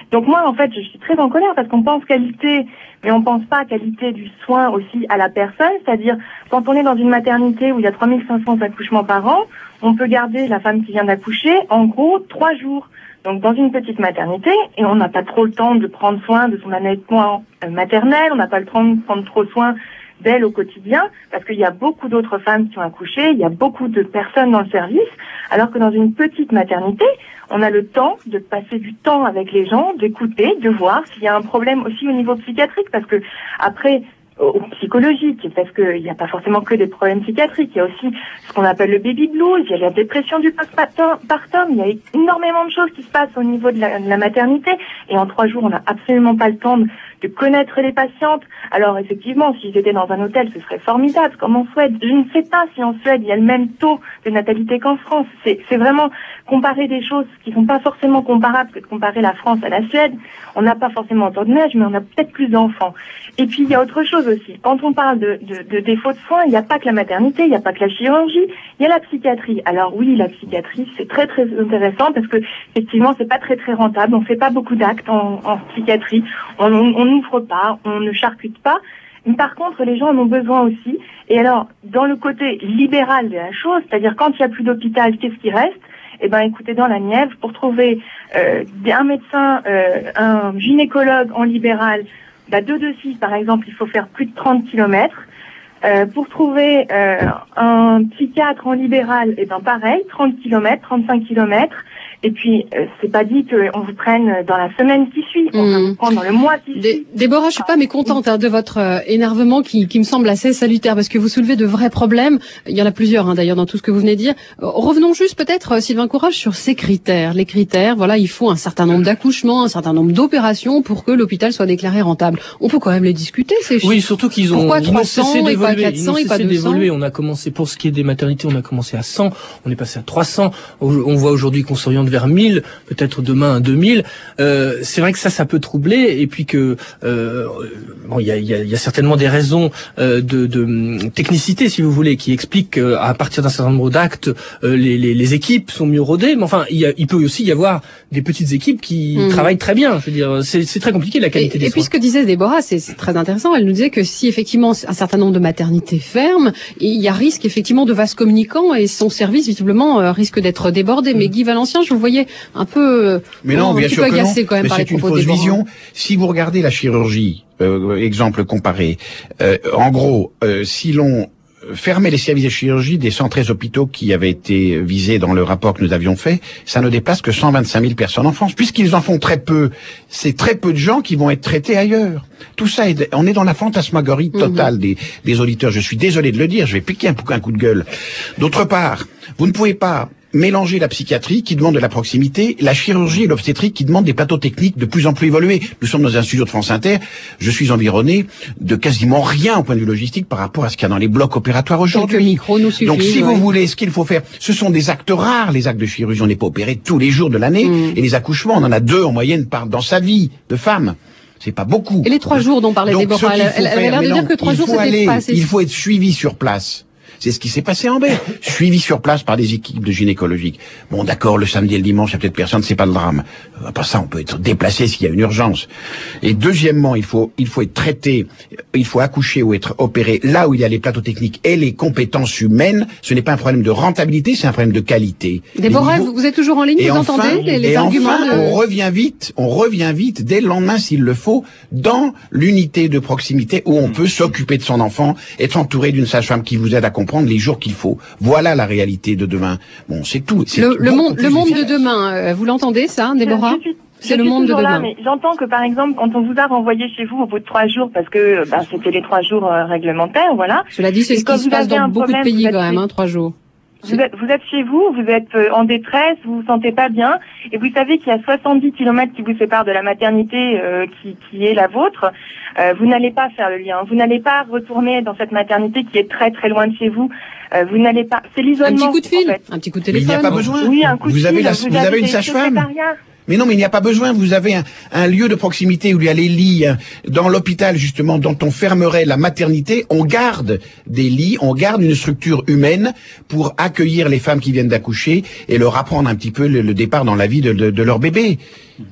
Donc moi, en fait, je suis très en colère parce qu'on pense qualité, mais on pense pas qualité du soin aussi à la personne. C'est-à-dire, quand on est dans une maternité où il y a trois mille cinq cents accouchements par an, on peut garder la femme qui vient d'accoucher, en gros, trois jours. Donc dans une petite maternité, et on n'a pas trop le temps de prendre soin de son allaitement maternel, on n'a pas le temps de prendre trop soin d'elle au quotidien, parce qu'il y a beaucoup d'autres femmes qui ont accouché, il y a beaucoup de personnes dans le service, alors que dans une petite maternité, on a le temps de passer du temps avec les gens, d'écouter, de voir s'il y a un problème aussi au niveau psychiatrique, parce que après, ou psychologique, parce qu'il n'y a pas forcément que des problèmes psychiatriques, il y a aussi ce qu'on appelle le baby blues, il y a la dépression du postpartum, il y a énormément de choses qui se passent au niveau de la, de la maternité, et en trois jours, on n'a absolument pas le temps de, de connaître les patientes. Alors effectivement, s'ils étaient dans un hôtel, ce serait formidable, comme en Suède. Je ne sais pas si en Suède, il y a le même taux de natalité qu'en France. C'est, c'est vraiment comparer des choses qui ne sont pas forcément comparables que de comparer la France à la Suède. On n'a pas forcément autant de neige, mais on a peut-être plus d'enfants. Et puis, il y a autre chose aussi. Quand on parle de, de, de défaut de soins, il n'y a pas que la maternité, il n'y a pas que la chirurgie, il y a la psychiatrie. Alors oui, la psychiatrie, c'est très très intéressant parce que effectivement, c'est pas très très rentable. On fait pas beaucoup d'actes en, en psychiatrie. On n'ouvre pas, on ne charcute pas. Mais par contre, les gens en ont besoin aussi. Et alors, dans le côté libéral de la chose, c'est-à-dire quand il n'y a plus d'hôpital, qu'est-ce qui reste? Eh ben, écoutez, dans la Nièvre, pour trouver euh, un médecin, euh, un gynécologue en libéral, bah, deux de six, par exemple, il faut faire plus de trente kilomètres. Euh, pour trouver euh, un psychiatre en libéral, eh ben pareil, trente kilomètres, trente-cinq kilomètres. Et puis, euh, c'est pas dit qu'on vous prenne dans la semaine qui suit, on va vous prendre dans le mois qui Dé- suit. Déborah, je suis pas mécontente hein, de votre euh, énervement qui, qui me semble assez salutaire parce que vous soulevez de vrais problèmes. Il y en a plusieurs hein, d'ailleurs dans tout ce que vous venez de dire. Euh, revenons juste peut-être, euh, Sylvain Courage, sur ces critères. Les critères, voilà, il faut un certain nombre d'accouchements, un certain nombre d'opérations pour que l'hôpital soit déclaré rentable. On peut quand même les discuter, ces chiffres. Oui, surtout qu'ils ont, Pourquoi ils n'ont trois cents cessé et pas d'évoluer. quatre cents Ils et n'ont pas cessé deux cents? d'évoluer. On a commencé, pour ce qui est des maternités, on a commencé à cent, on est passé à trois cents. On voit aujourd'hui qu'on s'oriente vers mille, peut-être demain à deux mille. Euh, c'est vrai que ça, ça peut troubler. Et puis que, euh, bon, il y a, y, a, y a certainement des raisons euh, de, de technicité, si vous voulez, qui expliquent qu'à partir d'un certain nombre d'actes, euh, les, les, les équipes sont mieux rodées. Mais enfin, il, y a, il peut aussi y avoir des petites équipes qui mmh. travaillent très bien. Je veux dire, c'est, c'est très compliqué la qualité et, des et soins. Et puis ce que disait Déborah, c'est, c'est très intéressant. Elle nous disait que si effectivement un certain nombre de maternités ferment, il y a risque effectivement de vases communicants et son service visiblement euh, risque d'être débordé. Mmh. Mais Guy Valencien, je vous voyais un peu, mais non, un bien petit sûr peu que agacé non. quand même mais par c'est les une propos de fausse Déborah. vision. Si vous regardez la chirurgie, euh, exemple comparé, euh, en gros, euh, si l'on fermer les services de chirurgie des cent treize hôpitaux qui avaient été visés dans le rapport que nous avions fait, ça ne dépasse que cent vingt-cinq mille personnes en France. Puisqu'ils en font très peu, c'est très peu de gens qui vont être traités ailleurs. Tout ça, est, on est dans la fantasmagorie totale mmh. des, des auditeurs. Je suis désolé de le dire, je vais piquer un, un coup de gueule. D'autre part, vous ne pouvez pas mélanger la psychiatrie qui demande de la proximité, la chirurgie et l'obstétrique qui demandent des plateaux techniques de plus en plus évolués. Nous sommes dans un studio de France Inter, je suis environné de quasiment rien au point de vue logistique par rapport à ce qu'il y a dans les blocs opératoires aujourd'hui. nous suffisent, Donc si ouais. vous voulez, ce qu'il faut faire, ce sont des actes rares, les actes de chirurgie, on n'est pas opéré tous les jours de l'année, mmh. et les accouchements, on en a deux en moyenne par dans sa vie de femme. C'est pas beaucoup. Et les trois jours dont parlait Déborah, elle, elle avait l'air de dire que trois jours c'était pas assez. Il faut être suivi sur place. C'est ce qui s'est passé en baie. Suivi sur place par des équipes de gynécologiques. Bon, d'accord, le samedi et le dimanche, il y a peut-être personne, c'est pas le drame. Après ça, on peut être déplacé s'il y a une urgence. Et deuxièmement, il faut, il faut être traité, il faut accoucher ou être opéré là où il y a les plateaux techniques et les compétences humaines. Ce n'est pas un problème de rentabilité, c'est un problème de qualité. Déborah, niveaux... vous êtes toujours en ligne, et vous enfin, entendez les, les et arguments enfin, de... on revient vite, on revient vite dès le lendemain s'il le faut, dans l'unité de proximité où on peut s'occuper de son enfant, être entouré d'une sage-femme qui vous aide à comprendre les jours qu'il faut. Voilà la réalité de demain. Bon, c'est tout. C'est le, le monde, le monde de difficile. demain, euh, vous l'entendez ça, Déborah? Je, je suis, C'est je le monde de là, demain. Mais j'entends que par exemple, quand on vous a renvoyé chez vous au bout de trois jours, parce que bah, c'était les trois jours euh, réglementaires, voilà. Cela dit, c'est ce qui se passe dans beaucoup de pays quand même, hein, trois jours. Vous êtes, vous êtes chez vous, vous êtes en détresse, vous vous sentez pas bien, et vous savez qu'il y a soixante-dix kilomètres qui vous séparent de la maternité euh, qui, qui est la vôtre. Euh, vous n'allez pas faire le lien. Vous n'allez pas retourner dans cette maternité qui est très très loin de chez vous. Euh, vous n'allez pas. C'est l'isolement. Un petit coup de fil, en fait. un petit coup de téléphone. Mais il n'y a pas besoin. Oui, un coup vous de avez fil. la, vous, vous avez, avez une des sage-femme. Mais non, mais il n'y a pas besoin. Vous avez un, un lieu de proximité où il y a les lits. Dans l'hôpital, justement, dont on fermerait la maternité, on garde des lits, on garde une structure humaine pour accueillir les femmes qui viennent d'accoucher et leur apprendre un petit peu le, le départ dans la vie de, de, de leur bébé.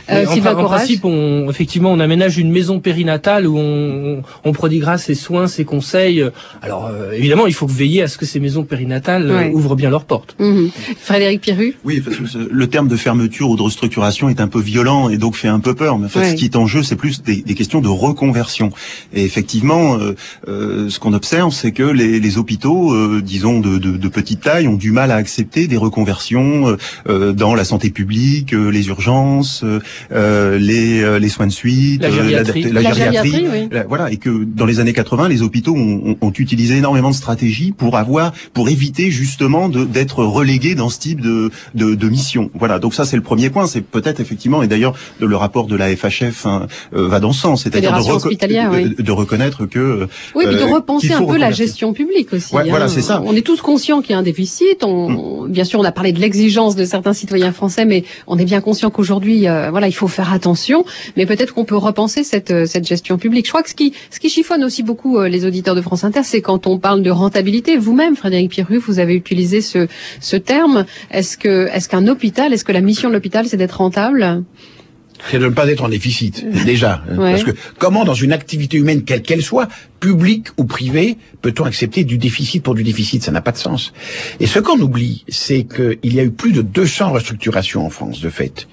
Euh, en, en principe, on, effectivement, on aménage une maison périnatale où on, on prodiguera ses soins, ses conseils. Alors, euh, évidemment, il faut veiller à ce que ces maisons périnatales ouais. ouvrent bien leurs portes. Mmh. Frédéric Pierru. Oui, parce que le terme de fermeture ou de restructuration est un peu violent et donc fait un peu peur. Mais en fait, ouais. ce qui est en jeu, c'est plus des, des questions de reconversion. Et effectivement, euh, euh, ce qu'on observe, c'est que les, les hôpitaux, euh, disons de, de, de petite taille, ont du mal à accepter des reconversions euh, dans la santé publique, euh, les urgences, euh, les, euh, les soins de suite, la gériatrie, euh, la, la, la gériatrie, gériatrie oui. la, voilà, et que dans les années quatre-vingts, les hôpitaux ont, ont, ont utilisé énormément de stratégies pour avoir, pour éviter justement de, d'être relégués dans ce type de, de, de mission. Voilà, donc ça c'est le premier point, c'est peut-être effectivement, et d'ailleurs le rapport de la F H F hein, euh, va dans ce sens, c'est-à-dire de, reco- de, oui. de, de reconnaître que oui, puis de euh, repenser un peu la gestion publique aussi. Ouais, hein. Voilà, c'est ça. On est tous conscients qu'il y a un déficit. On, mm. Bien sûr, on a parlé de l'exigence de certains citoyens français, mais on est bien conscient qu'aujourd'hui, euh, voilà, il faut faire attention. Mais peut-être qu'on peut repenser cette cette gestion publique. Je crois que ce qui ce qui chiffonne aussi beaucoup euh, les auditeurs de France Inter, c'est quand on parle de rentabilité. Vous-même, Frédéric Pierru, vous avez utilisé ce ce terme. Est-ce que est-ce qu'un hôpital, est-ce que la mission de l'hôpital, c'est d'être rentable ? C'est de ne pas être en déficit, déjà. Ouais. Parce que comment, dans une activité humaine, quelle qu'elle soit, publique ou privée, peut-on accepter du déficit pour du déficit ? Ça n'a pas de sens. Et ce qu'on oublie, c'est qu'il y a eu plus de deux cents restructurations en France, de fait.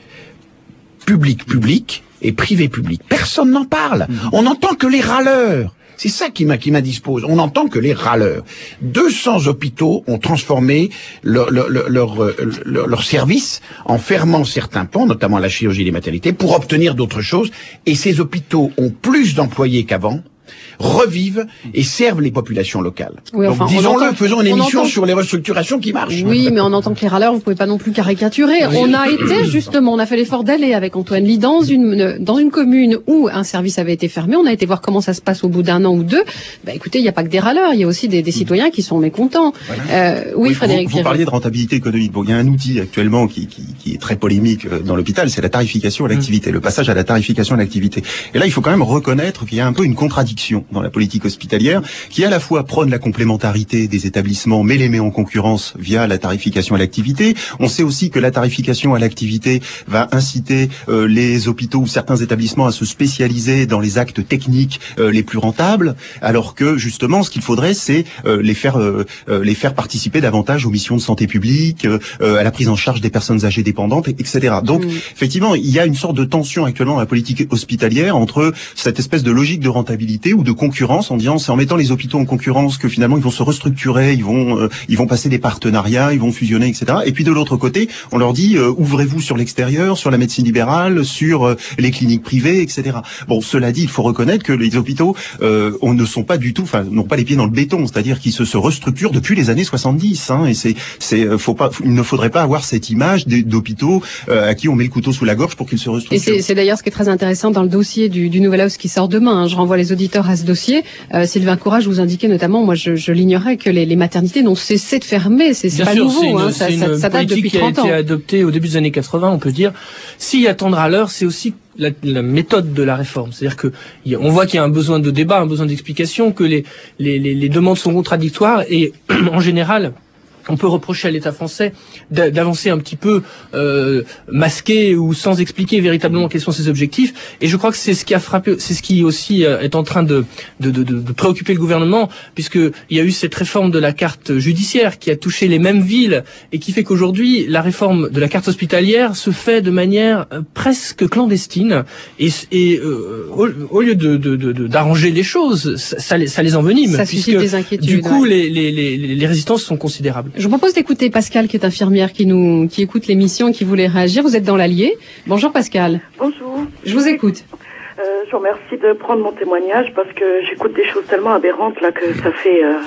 Public, public et privé, public. Personne n'en parle. On n'entend que les râleurs. C'est ça qui m'indispose. On n'entend que les râleurs. deux cents hôpitaux ont transformé leur, leur, leur, leur, leur service en fermant certains pans, notamment la chirurgie et les maternités, pour obtenir d'autres choses. Et ces hôpitaux ont plus d'employés qu'avant, revivent et servent les populations locales. Oui, enfin, donc disons-le, entend, faisons une émission entend... sur les restructurations qui marchent. Oui, mais en entend que les râleurs, vous pouvez pas non plus caricaturer. Oui. On a été justement, on a fait l'effort d'aller avec Antoine Ly dans une dans une commune où un service avait été fermé. On a été voir comment ça se passe au bout d'un an ou deux. Bah écoutez, il n'y a pas que des râleurs, il y a aussi des, des citoyens qui sont mécontents. Voilà. Euh, oui, oui, Frédéric. Vous, vous parliez de rentabilité économique. Bon, il y a un outil actuellement qui, qui, qui est très polémique dans l'hôpital, c'est la tarification à l'activité, mmh. le passage à la tarification à l'activité. Et là, il faut quand même reconnaître qu'il y a un peu une contradiction dans la politique hospitalière, qui à la fois prône la complémentarité des établissements, mais les met en concurrence via la tarification à l'activité. On sait aussi que la tarification à l'activité va inciter euh, les hôpitaux ou certains établissements à se spécialiser dans les actes techniques euh, les plus rentables, alors que justement, ce qu'il faudrait, c'est euh, les faire euh, les faire participer davantage aux missions de santé publique, euh, à la prise en charge des personnes âgées dépendantes, et cetera. Donc, mmh. effectivement, il y a une sorte de tension actuellement dans la politique hospitalière entre cette espèce de logique de rentabilité ou de concurrence, en disant c'est en mettant les hôpitaux en concurrence que finalement ils vont se restructurer, ils vont euh, ils vont passer des partenariats, ils vont fusionner, et cetera. Et puis de l'autre côté, on leur dit euh, ouvrez-vous sur l'extérieur, sur la médecine libérale, sur euh, les cliniques privées, et cetera. Bon, cela dit, il faut reconnaître que les hôpitaux euh, on ne sont pas du tout, enfin, n'ont pas les pieds dans le béton, c'est-à-dire qu'ils se, se restructurent depuis les années soixante-dix. Hein, et c'est c'est faut pas, il ne faudrait pas avoir cette image d'hôpitaux euh, à qui on met le couteau sous la gorge pour qu'ils se restructurent. Et c'est d'ailleurs ce qui est très intéressant dans le dossier du, du Nouvel House qui sort demain. Hein. Je renvoie les auditeurs à ce dossier. Euh, Sylvain Courage vous indiquait notamment, moi je, je l'ignorais, que les, les maternités n'ont cessé de fermer. C'est pas sûr, nouveau, une, hein, ça, ça, ça date depuis trente ans. Qui a été adoptée au début des années quatre-vingts, on peut dire. S'il y a attendre à l'heure, c'est aussi la, la méthode de la réforme. C'est-à-dire que y a, on voit qu'il y a un besoin de débat, un besoin d'explication, que les, les, les, les demandes sont contradictoires et en général, on peut reprocher à l'État français d'avancer un petit peu euh, masqué ou sans expliquer véritablement quels sont ses objectifs. Et je crois que c'est ce qui a frappé, c'est ce qui aussi euh, est en train de, de, de, de préoccuper le gouvernement, puisque il y a eu cette réforme de la carte judiciaire qui a touché les mêmes villes et qui fait qu'aujourd'hui la réforme de la carte hospitalière se fait de manière euh, presque clandestine. Et, et euh, au, au lieu de, de, de, d'arranger les choses, ça, ça, les, ça les envenime. Ça puisque suscite des inquiétudes. Du coup, ouais. les, les, les, les résistances sont considérables. Je vous propose d'écouter Pascal, qui est infirmière, qui nous, qui écoute l'émission et qui voulait réagir. Vous êtes dans l'Allier. Bonjour Pascal. Bonjour. Je vous écoute. Euh, je vous remercie de prendre mon témoignage parce que j'écoute des choses tellement aberrantes là que ça fait, euh,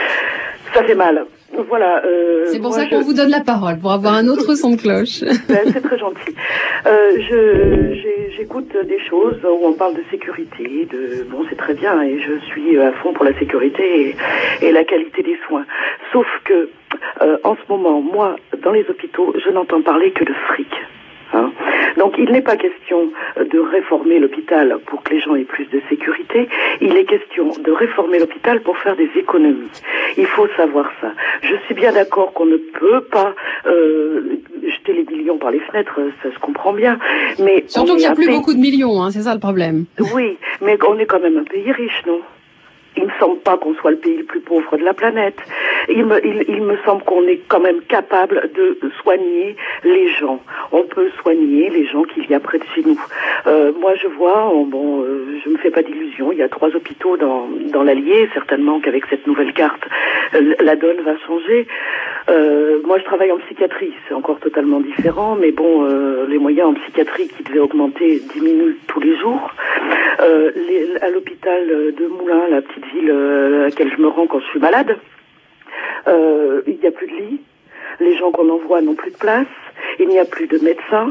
ça fait mal. Voilà. Euh, c'est pour ça qu'on je... vous donne la parole, pour avoir un autre son de cloche. Ben, c'est très gentil. Euh, je, j'écoute des choses où on parle de sécurité, de bon, c'est très bien, et je suis à fond pour la sécurité et, et la qualité des soins. Sauf que euh, en ce moment, moi, dans les hôpitaux, je n'entends parler que de fric. Hein. Donc il n'est pas question de réformer l'hôpital pour que les gens aient plus de sécurité, il est question de réformer l'hôpital pour faire des économies. Il faut savoir ça. Je suis bien d'accord qu'on ne peut pas euh, jeter les millions par les fenêtres, ça se comprend bien, mais... Surtout qu'il n'y a plus pays... beaucoup de millions, hein, c'est ça le problème. Oui, mais on est quand même un pays riche, non ? Il me semble pas qu'on soit le pays le plus pauvre de la planète. Il me, il, il me semble qu'on est quand même capable de soigner les gens. On peut soigner les gens qu'il y a près de chez nous. Euh, moi, je vois, bon, euh, je me fais pas d'illusions. Il y a trois hôpitaux dans dans l'Allier. Certainement qu'avec cette nouvelle carte, euh, la donne va changer. Euh, moi, je travaille en psychiatrie. C'est encore totalement différent, mais bon, euh, les moyens en psychiatrie qui devaient augmenter diminuent tous les jours. Euh, les, à l'hôpital de Moulins, la petite ville à laquelle je me rends quand je suis malade, euh, il n'y a plus de lits, les gens qu'on envoie n'ont plus de place, il n'y a plus de médecins,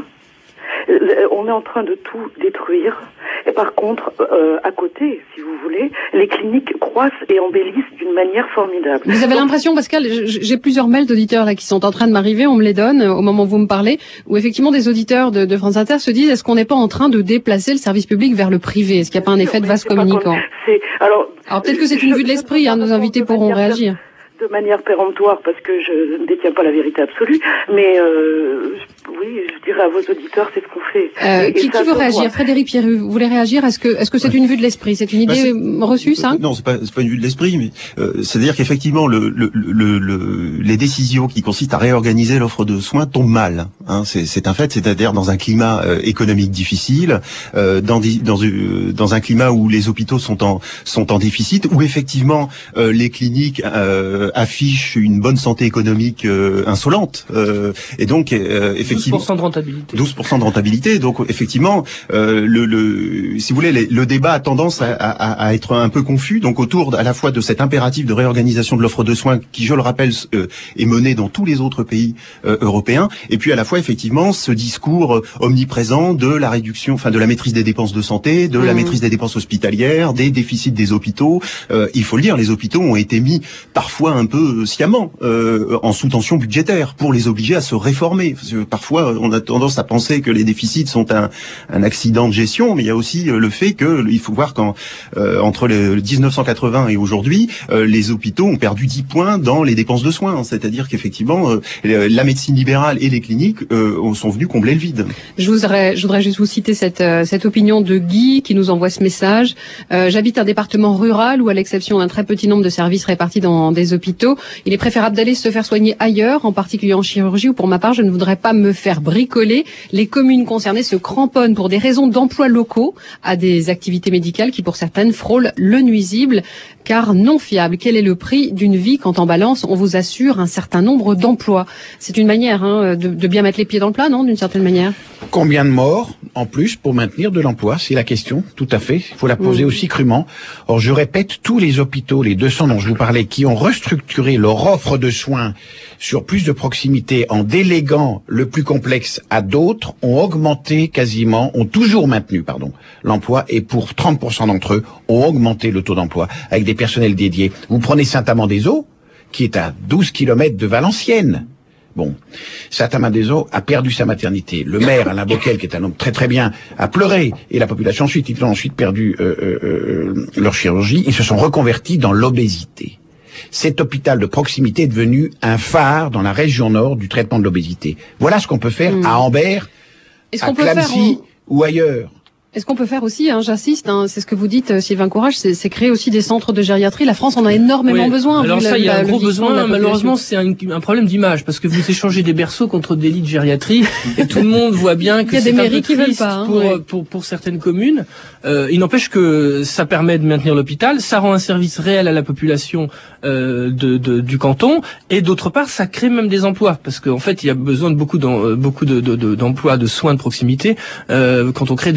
on est en train de tout détruire, et par contre, euh, à côté, si vous voulez, les cliniques croissent et embellissent d'une manière formidable. Vous avez l'impression, Pascal, j'ai plusieurs mails d'auditeurs là qui sont en train de m'arriver, on me les donne au moment où vous me parlez, où effectivement des auditeurs de, de France Inter se disent, est-ce qu'on n'est pas en train de déplacer le service public vers le privé? Est-ce qu'il n'y a pas un effet de vase communicant? Alors, alors peut-être que c'est une vue de l'esprit, hein, nos invités pourront réagir. De manière péremptoire, parce que je ne détiens pas la vérité absolue, mais euh, oui, je dirais à vos auditeurs, c'est ce qu'on fait. Euh, qui, qui veut réagir? Moi. Frédéric Pierru, vous voulez réagir? Est-ce que est-ce que c'est une vue de l'esprit? C'est une idée bah reçue, ça? Non, c'est pas c'est pas une vue de l'esprit, mais euh, c'est-à-dire qu'effectivement, le, le, le, le, les décisions qui consistent à réorganiser l'offre de soins tombent mal. Hein, c'est, c'est un fait, c'est-à-dire dans un climat euh, économique difficile, euh, dans, dans, euh, dans un climat où les hôpitaux sont en sont en déficit, où effectivement euh, les cliniques euh, affiche une bonne santé économique euh, insolente euh, et donc euh, effectivement douze pour cent de rentabilité. douze pour cent de rentabilité. Donc effectivement, euh, le, le, si vous voulez, les, le débat a tendance à, à, à être un peu confus. Donc autour à la fois de cet impératif de réorganisation de l'offre de soins, qui, je le rappelle, euh, est mené dans tous les autres pays euh, européens, et puis à la fois effectivement ce discours omniprésent de la réduction, enfin de la maîtrise des dépenses de santé, de mmh. la maîtrise des dépenses hospitalières, des déficits des hôpitaux. Euh, il faut le dire, les hôpitaux ont été mis parfois un peu sciemment euh, en sous-tension budgétaire pour les obliger à se réformer. Parce que parfois, on a tendance à penser que les déficits sont un, un accident de gestion, mais il y a aussi le fait que il faut voir qu'en euh, entre le dix-neuf cent quatre-vingts et aujourd'hui, euh, les hôpitaux ont perdu dix points dans les dépenses de soins. C'est-à-dire qu'effectivement, euh, la médecine libérale et les cliniques euh, sont venus combler le vide. Je voudrais, je voudrais juste vous citer cette, euh, cette opinion de Guy qui nous envoie ce message. Euh, J'habite un département rural où, à l'exception d'un très petit nombre de services répartis dans des hôpitaux, il est préférable d'aller se faire soigner ailleurs, en particulier en chirurgie, où pour ma part, je ne voudrais pas me faire bricoler. Les communes concernées se cramponnent pour des raisons d'emploi locaux à des activités médicales qui, pour certaines, frôlent le nuisible, car non fiable. Quel est le prix d'une vie quand en balance, on vous assure un certain nombre d'emplois? C'est une manière hein, de, de bien mettre les pieds dans le plat, non, d'une certaine manière? Combien de morts en plus pour maintenir de l'emploi? C'est la question, tout à fait. Il faut la poser mmh. aussi crûment. Or, je répète, tous les hôpitaux, les deux cents dont je vous parlais, qui ont restructuré leur offre de soins sur plus de proximité en déléguant le plus complexe à d'autres, ont augmenté quasiment, ont toujours maintenu, pardon, l'emploi, et pour trente pour cent d'entre eux, ont augmenté le taux d'emploi avec des personnels dédiés. Vous prenez Saint-Amand-des-Eaux, qui est à douze kilomètres de Valenciennes. Bon, Saint-Amand-des-Eaux a perdu sa maternité. Le maire, Alain Bockel, qui est un homme très très bien, a pleuré. Et la population ensuite, ils ont ensuite perdu euh, euh, euh, leur chirurgie. Ils se sont reconvertis dans l'obésité. Cet hôpital de proximité est devenu un phare dans la région nord du traitement de l'obésité. Voilà ce qu'on peut faire mmh. à Ambert, à Clamecy ou ailleurs. Est-ce qu'on peut faire aussi, hein, j'insiste, hein, c'est ce que vous dites, Sylvain Courage, c'est, c'est créer aussi des centres de gériatrie. La France en a énormément oui. besoin. Alors ça, la, il y a la, un gros besoin. Malheureusement, c'est un, un problème d'image, parce que vous échangez des berceaux contre des lits de gériatrie, et tout le monde voit bien que c'est un peu triste pas, hein, pour, ouais. pour, pour, pour certaines communes. Euh, il n'empêche que ça permet de maintenir l'hôpital, ça rend un service réel à la population euh, de, de, du canton, et d'autre part, ça crée même des emplois, parce qu'en fait, il y a besoin de beaucoup, d'en, beaucoup de, de, de, d'emplois, de soins de proximité, euh, quand on crée des lits de,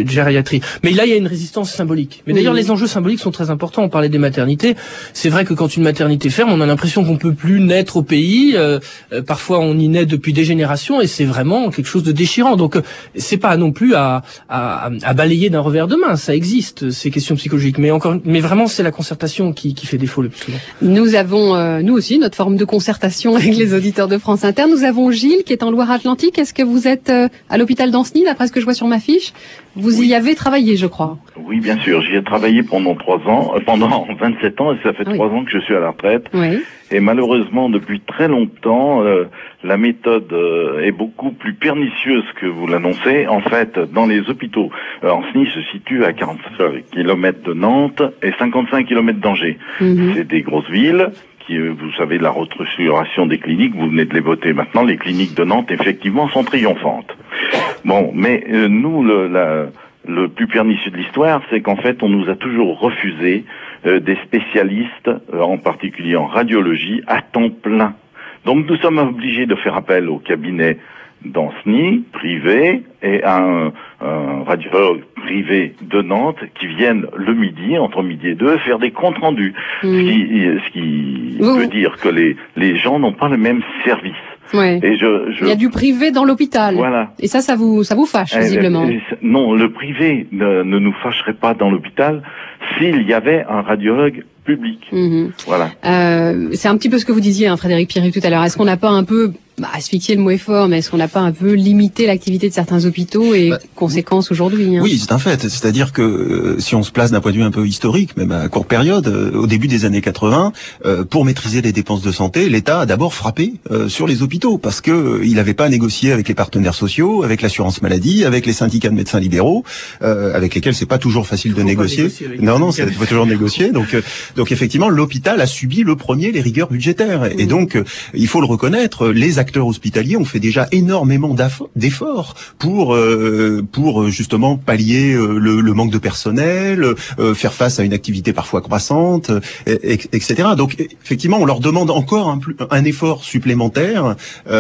de gériatrie. Mais là, il y a une résistance symbolique. Mais d'ailleurs, oui. les enjeux symboliques sont très importants. On parlait des maternités. C'est vrai que quand une maternité ferme, on a l'impression qu'on peut plus naître au pays. Euh, euh, parfois, on y naît depuis des générations, et c'est vraiment quelque chose de déchirant. Donc, euh, c'est pas non plus à, à, à balayer d'un revers de main. Ça existe, ces questions psychologiques. Mais encore, mais vraiment, c'est la concertation qui, qui fait défaut le plus souvent. Nous avons, euh, nous aussi, notre forme de concertation avec les auditeurs de France Inter. Nous avons Gilles qui est en Loire-Atlantique. Est-ce que vous êtes euh, à l'hôpital d'Ancenis, d'après ce que je vois sur ma fiche? Vous y avez travaillé, je crois. Oui, bien sûr. J'y ai travaillé pendant trois ans, euh, pendant vingt-sept ans, et ça fait oui. trois ans que je suis à la retraite. Oui. Et malheureusement, depuis très longtemps, euh, la méthode euh, est beaucoup plus pernicieuse que vous l'annoncez. En fait, dans les hôpitaux, euh, Ancenis se situe à quarante-cinq kilomètres de Nantes et cinquante-cinq kilomètres d'Angers. Mm-hmm. C'est des grosses villes. Qui, vous savez, de la restructuration des cliniques, vous venez de les voter maintenant, les cliniques de Nantes, effectivement, sont triomphantes. Bon, mais euh, nous, le, la, le plus pernicieux de l'histoire, c'est qu'en fait, on nous a toujours refusé euh, des spécialistes, euh, en particulier en radiologie, à temps plein. Donc, nous sommes obligés de faire appel au cabinet d'Ancenis, privé, et à un, un radiologue privé de Nantes qui viennent le midi, entre midi et deux, faire des comptes rendus. Mmh. Ce qui, ce qui Vous... veut dire que les, les gens n'ont pas le même service. Ouais. Et je, je... Il y a du privé dans l'hôpital. Voilà. Et ça, ça vous, ça vous fâche, eh, visiblement. Eh, non, le privé ne, ne nous fâcherait pas dans l'hôpital s'il y avait un radiologue public. Mmh. Voilà. Euh, c'est un petit peu ce que vous disiez, hein, Frédéric Pierry, tout à l'heure. Est-ce qu'on n'a pas un peu, bah, asphyxié, le mot est fort, mais est-ce qu'on n'a pas un peu limité l'activité de certains hôpitaux et bah, conséquences aujourd'hui, hein? Oui, c'est un fait. C'est-à-dire que euh, si on se place d'un point de vue un peu historique, même à courte période, euh, au début des années quatre-vingts, euh, pour maîtriser les dépenses de santé, l'État a d'abord frappé euh, sur les hôpitaux parce que euh, il n'avait pas négocié avec les partenaires sociaux, avec l'assurance maladie, avec les syndicats de médecins libéraux, euh, avec lesquels c'est pas toujours facile de négocier. négocier non, non, c'est faut toujours négocier. Donc, euh, donc effectivement, l'hôpital a subi le premier les rigueurs budgétaires. Mmh. Et donc, euh, il faut le reconnaître, les acteurs hospitaliers ont fait déjà énormément d'efforts pour euh, pour justement pallier euh, le, le manque de personnel, euh, faire face à une activité parfois croissante, et, et, etc. Donc effectivement, on leur demande encore un, un effort supplémentaire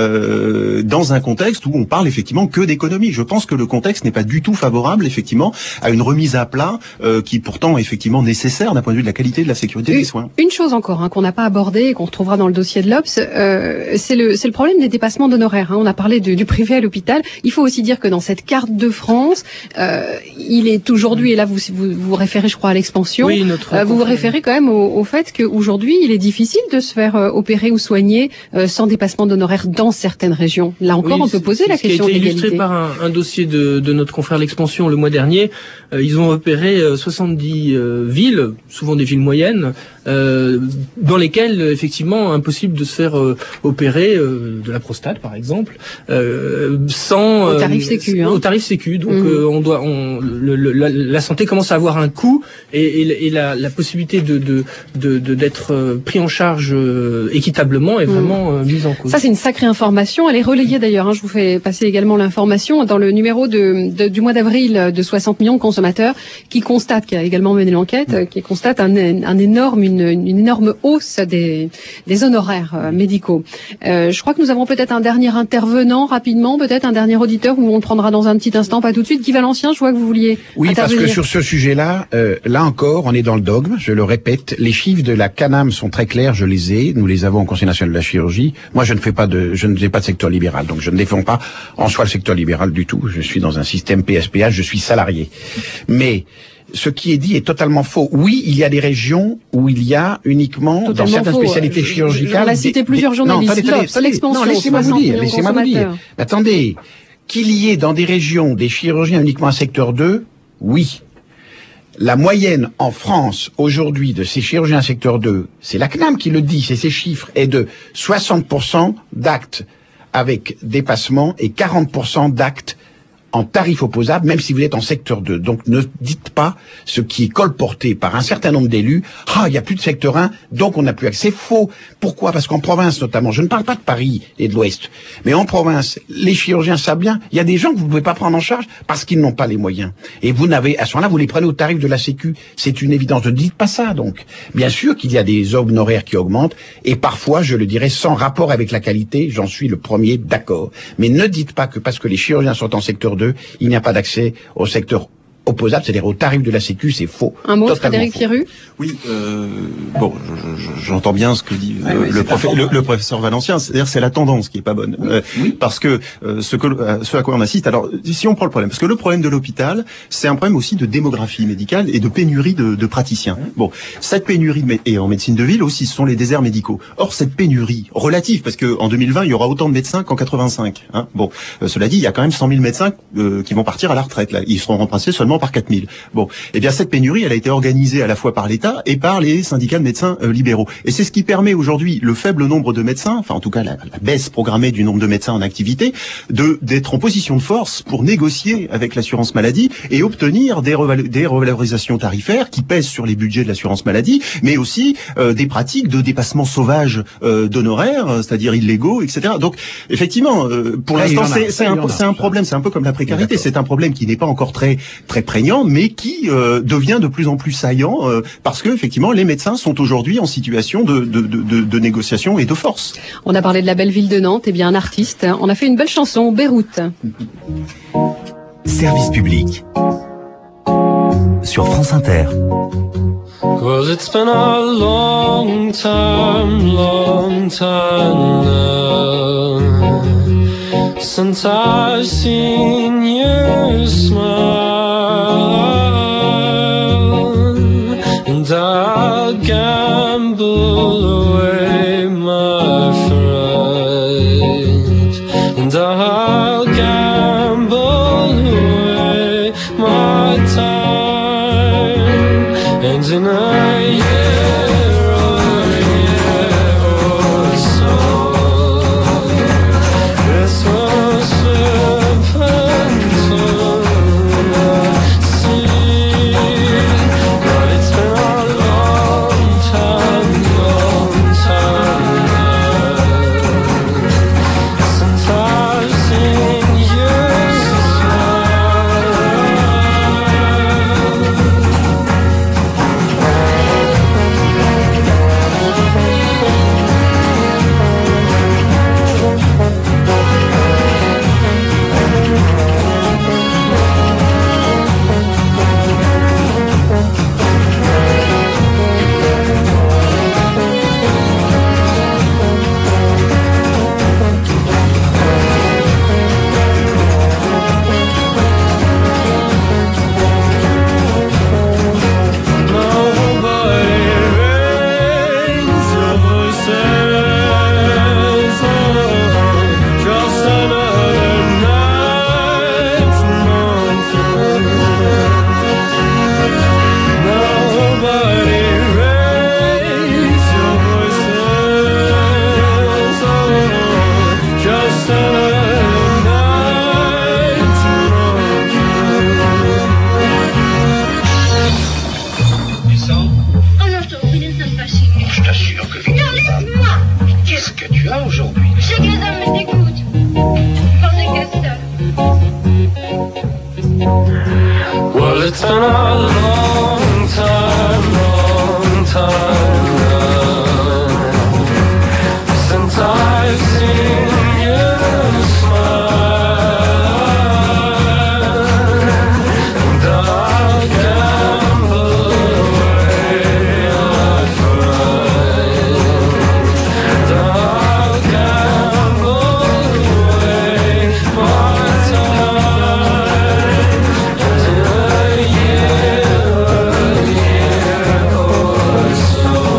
euh, dans un contexte où on parle effectivement que d'économie. Je pense que le contexte n'est pas du tout favorable effectivement à une remise à plat euh, qui pourtant est effectivement nécessaire d'un point de vue de la qualité de la sécurité une, des soins. Une chose encore hein, qu'on n'a pas abordée et qu'on retrouvera dans le dossier de l'Obs, euh, c'est le c'est le problème des dépassements d'honoraires. Hein. On a parlé de, du privé à l'hôpital. Il faut aussi dire que dans cette carte de France, euh, il est aujourd'hui, et là vous vous vous référez, je crois, à l'expansion. Oui, notre euh, vous vous référez quand même au, au fait qu'aujourd'hui, il est difficile de se faire euh, opérer ou soigner euh, sans dépassement d'honoraires dans certaines régions. Là encore, oui, on peut poser la question de l'égalité. Ce qui a été illustré par un, un dossier de, de notre confrère l'Expansion le mois dernier. Euh, ils ont opéré euh, soixante-dix euh, villes, souvent des villes moyennes, euh, dans lesquelles effectivement impossible de se faire euh, opérer euh, de la prostate par exemple euh, sans au tarif sécu hein. au tarif sécu donc mmh. euh, on doit on le, le, la, la santé commence à avoir un coût et, et, et la, la possibilité de de de d'être euh, pris en charge euh, équitablement est vraiment mmh. euh, mise en cause. Ça c'est une sacrée information, elle est relayée d'ailleurs hein. Je vous fais passer également l'information dans le numéro de, de du mois d'avril de soixante millions de consommateurs qui constate, qui a également mené l'enquête, mmh. qui constate un, un énorme une, une énorme hausse des des honoraires euh, médicaux. Euh, je crois que nous avons peut-être un dernier intervenant rapidement, peut-être un dernier auditeur où on le prendra dans un petit instant, pas tout de suite. Guy Valencien, je vois que vous vouliez Oui, intervenir. Parce que sur ce sujet-là, euh, là encore, on est dans le dogme, je le répète, les chiffres de la CANAM sont très clairs, je les ai, nous les avons au Conseil national de la chirurgie. Moi, je ne fais pas de, je ne fais pas de secteur libéral, donc je ne défends pas en soi le secteur libéral du tout. Je suis dans un système P S P H, je suis salarié. Mais ce qui est dit est totalement faux. Oui, il y a des régions où il y a uniquement, totalement dans certaines faux. spécialités je, chirurgicales... On a cité plusieurs des, journalistes. Non, attendez, attendez, l'expansion, non, laissez-moi vous dire, laissez-moi vous dire. Attendez, qu'il y ait dans des régions des chirurgiens uniquement à secteur deux, oui. La moyenne en France, aujourd'hui, de ces chirurgiens à secteur deux, c'est la CNAM qui le dit, c'est ces chiffres, est de soixante pour cent d'actes avec dépassement et quarante pour cent d'actes en tarif opposable, même si vous êtes en secteur deux. Donc ne dites pas ce qui est colporté par un certain nombre d'élus. Ah, il n'y a plus de secteur un, donc on n'a plus accès. C'est faux. Pourquoi? Parce qu'en province notamment, je ne parle pas de Paris et de l'Ouest, mais en province, les chirurgiens savent bien, il y a des gens que vous ne pouvez pas prendre en charge parce qu'ils n'ont pas les moyens. Et vous n'avez, à ce moment-là, vous les prenez au tarif de la Sécu. C'est une évidence. Ne dites pas ça, donc. Bien sûr qu'il y a des honoraires qui augmentent, et parfois, je le dirais, sans rapport avec la qualité, j'en suis le premier d'accord. Mais ne dites pas que parce que les chirurgiens sont en secteur deux, il n'y a pas d'accès au secteur opposable, c'est-à-dire au tarif de la Sécu, c'est faux. Un mot, Totalement Frédéric faux. Pierru? Oui, euh, bon, je- je- j'entends bien ce que dit euh, oui, le, c'est prof, le, le professeur Valencien, c'est-à-dire c'est la tendance qui est pas bonne. Euh, Parce que euh, ce, que euh, ce à quoi on assiste, alors si on prend le problème, parce que le problème de l'hôpital, c'est un problème aussi de démographie médicale et de pénurie de, de praticiens. Bon, cette pénurie, de, mé- et en médecine de ville aussi, ce sont les déserts médicaux. Or, cette pénurie relative, parce que en deux mille vingt, il y aura autant de médecins qu'en quatre-vingt-cinq. Hein, bon, euh, cela dit, il y a quand même cent mille médecins euh, qui vont partir à la retraite. Là, ils seront remplacés seulement par quatre mille. Bon, eh bien cette pénurie, elle a été organisée à la fois par l'État et par les syndicats de médecins euh, libéraux. Et c'est ce qui permet aujourd'hui le faible nombre de médecins, enfin en tout cas la, la baisse programmée du nombre de médecins en activité, de d'être en position de force pour négocier avec l'assurance maladie et obtenir des, reval- des revalorisations tarifaires qui pèsent sur les budgets de l'assurance maladie, mais aussi euh, des pratiques de dépassement sauvage euh, d'honoraires, euh, c'est-à-dire illégaux, et cetera. Donc effectivement, euh, pour Ah, l'instant, il en a, c'est c'est il un, en a, c'est un ça. problème, c'est un peu comme la précarité, c'est un problème qui n'est pas encore très très prégnant, mais qui euh, devient de plus en plus saillant euh, parce que effectivement les médecins sont aujourd'hui en situation de, de, de, de, de négociation et de force. On a parlé de la belle ville de Nantes, et bien un artiste, on a fait une belle chanson, Beyrouth. Service public. Sur France Inter. Well, it's been a long time, long time now since I've seen you smile, and I'll gamble away my fright, and I'll gamble away my time, and in a year or a year or so, this will slip into the sea. But it's been a long time, long time now since I've seen you Well, it's been a long time, long time now since I've seen you smile, and I'll gamble away my fright, and I'll gamble away my time, and in a year, a year or so.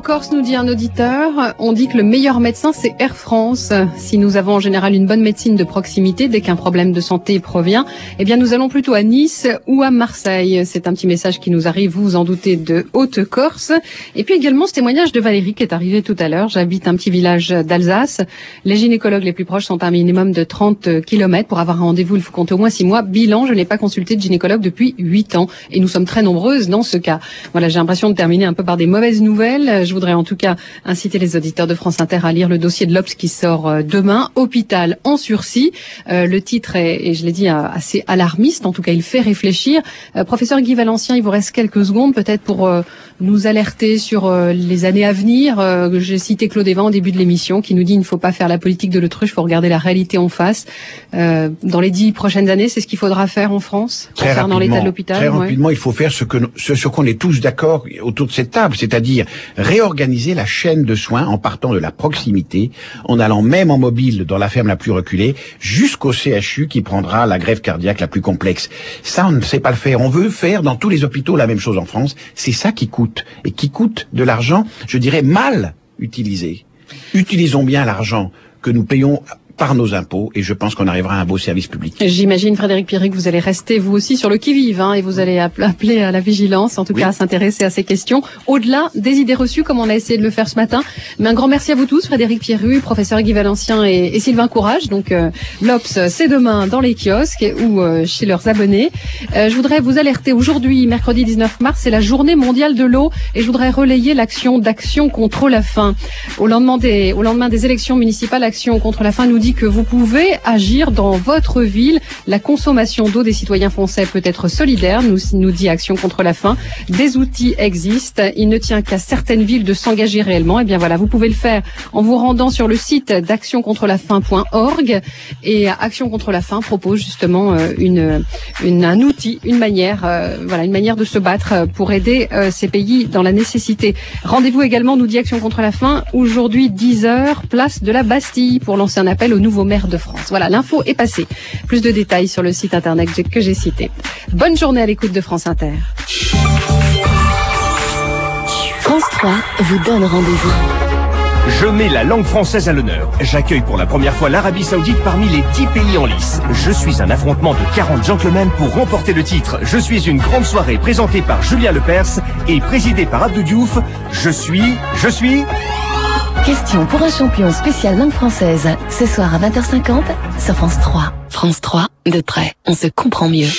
Corse, nous dit un auditeur, on dit que le meilleur médecin, c'est Air France. Si nous avons en général une bonne médecine de proximité, dès qu'un problème de santé provient, eh bien nous allons plutôt à Nice ou à Marseille. C'est un petit message qui nous arrive, vous vous en doutez, de Haute-Corse. Et puis également ce témoignage de Valérie qui est arrivé tout à l'heure. J'habite un petit village d'Alsace. Les gynécologues les plus proches sont à un minimum de trente kilomètres. Pour avoir un rendez-vous, il faut compter au moins six mois. Bilan, je n'ai pas consulté de gynécologue depuis huit ans. Et nous sommes très nombreuses dans ce cas. Voilà, j'ai l'impression de terminer un peu par des mauvaises nouvelles. Je voudrais en tout cas inciter les auditeurs de France Inter à lire le dossier de l'Obs qui sort demain. Hôpital en sursis. Euh, le titre est, et je l'ai dit, assez alarmiste. En tout cas, il fait réfléchir. Euh, professeur Guy Valencien, il vous reste quelques secondes peut-être pour euh, nous alerter sur euh, les années à venir. Euh, j'ai cité Claude Evans au début de l'émission qui nous dit il ne faut pas faire la politique de l'autruche, il faut regarder la réalité en face. Euh, dans les dix prochaines années, c'est ce qu'il faudra faire en France très concernant l'état de l'hôpital. Très ouais. rapidement, il faut faire ce que ce sur qu'on est tous d'accord autour de cette table, c'est-à-dire réorganiser la chaîne de soins en partant de la proximité, en allant même en mobile dans la ferme la plus reculée, jusqu'au C H U qui prendra la greffe cardiaque la plus complexe. Ça, on ne sait pas le faire. On veut faire dans tous les hôpitaux la même chose en France. C'est ça qui coûte. Et qui coûte de l'argent, je dirais, mal utilisé. Utilisons bien l'argent que nous payons par nos impôts, et je pense qu'on arrivera à un beau service public. J'imagine, Frédéric Pierry, que vous allez rester, vous aussi, sur le qui-vive, hein, et vous allez appeler à la vigilance, en tout oui. cas à s'intéresser à ces questions, au-delà des idées reçues, comme on a essayé de le faire ce matin. Mais un grand merci à vous tous, Frédéric Pierry, professeur Guy Valencien et, et Sylvain Courage. Donc, euh, l'Obs, c'est demain dans les kiosques ou euh, chez leurs abonnés. Euh, je voudrais vous alerter, aujourd'hui, mercredi dix-neuf mars, c'est la journée mondiale de l'eau, et je voudrais relayer l'action d'Action contre la faim. Au lendemain des, au lendemain des élections municipales, Action contre la faim nous dit que vous pouvez agir dans votre ville. La consommation d'eau des citoyens français peut être solidaire, nous, nous dit Action contre la faim. Des outils existent. Il ne tient qu'à certaines villes de s'engager réellement. Et bien voilà, vous pouvez le faire en vous rendant sur le site d'action contre la faim point org. Et Action contre la faim propose justement une, une un outil, une manière, euh, voilà, une manière de se battre pour aider euh, ces pays dans la nécessité. Rendez-vous également, nous dit Action contre la faim, aujourd'hui dix heures, place de la Bastille, pour lancer un appel au nouveau maire de France. Voilà, l'info est passée. Plus de détails sur le site internet que j'ai cité. Bonne journée à l'écoute de France Inter. France trois vous donne rendez-vous. Je mets la langue française à l'honneur. J'accueille pour la première fois l'Arabie Saoudite parmi les dix pays en lice. Je suis un affrontement de quarante gentlemen pour remporter le titre. Je suis une grande soirée présentée par Julien Lepers et présidée par Abdou Diouf. Je suis... Je suis... Question pour un champion spécial langue française. Ce soir à vingt heures cinquante sur France trois. France trois, de près, on se comprend mieux.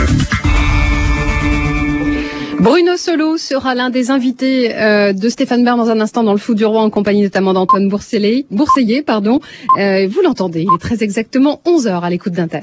Bruno Solo sera l'un des invités euh, de Stéphane Bern dans un instant dans le Fou du Roi en compagnie notamment d'Antoine Bourseillet. Bourseillet, pardon. Euh, vous l'entendez, il est très exactement onze heures à l'écoute d'Inter.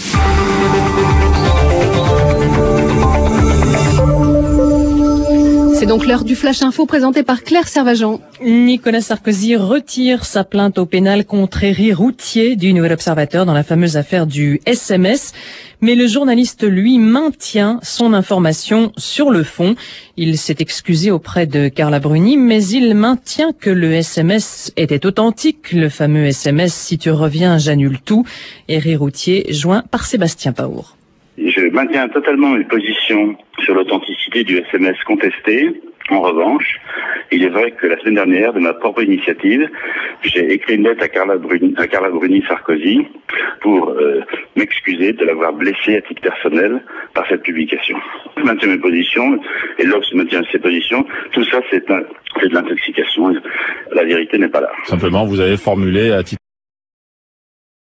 C'est donc l'heure du Flash Info présenté par Claire Servageant. Nicolas Sarkozy retire sa plainte au pénal contre Éric Routhier du Nouvel Observateur dans la fameuse affaire du S M S. Mais le journaliste, lui, maintient son information sur le fond. Il s'est excusé auprès de Carla Bruni, mais il maintient que le S M S était authentique. Le fameux S M S « Si tu reviens, j'annule tout ». Éric Routhier, joint par Sébastien Paour. Je maintiens totalement mes positions sur l'authenticité du S M S contesté. En revanche, il est vrai que la semaine dernière, de ma propre initiative, j'ai écrit une lettre à Carla Bruni, à Carla Bruni Sarkozy pour euh, m'excuser de l'avoir blessée à titre personnel par cette publication. Je maintiens mes positions et l'Obs maintient ses positions. Tout ça, c'est, un, c'est de l'intoxication. La vérité n'est pas là. Simplement, vous avez formulé à titre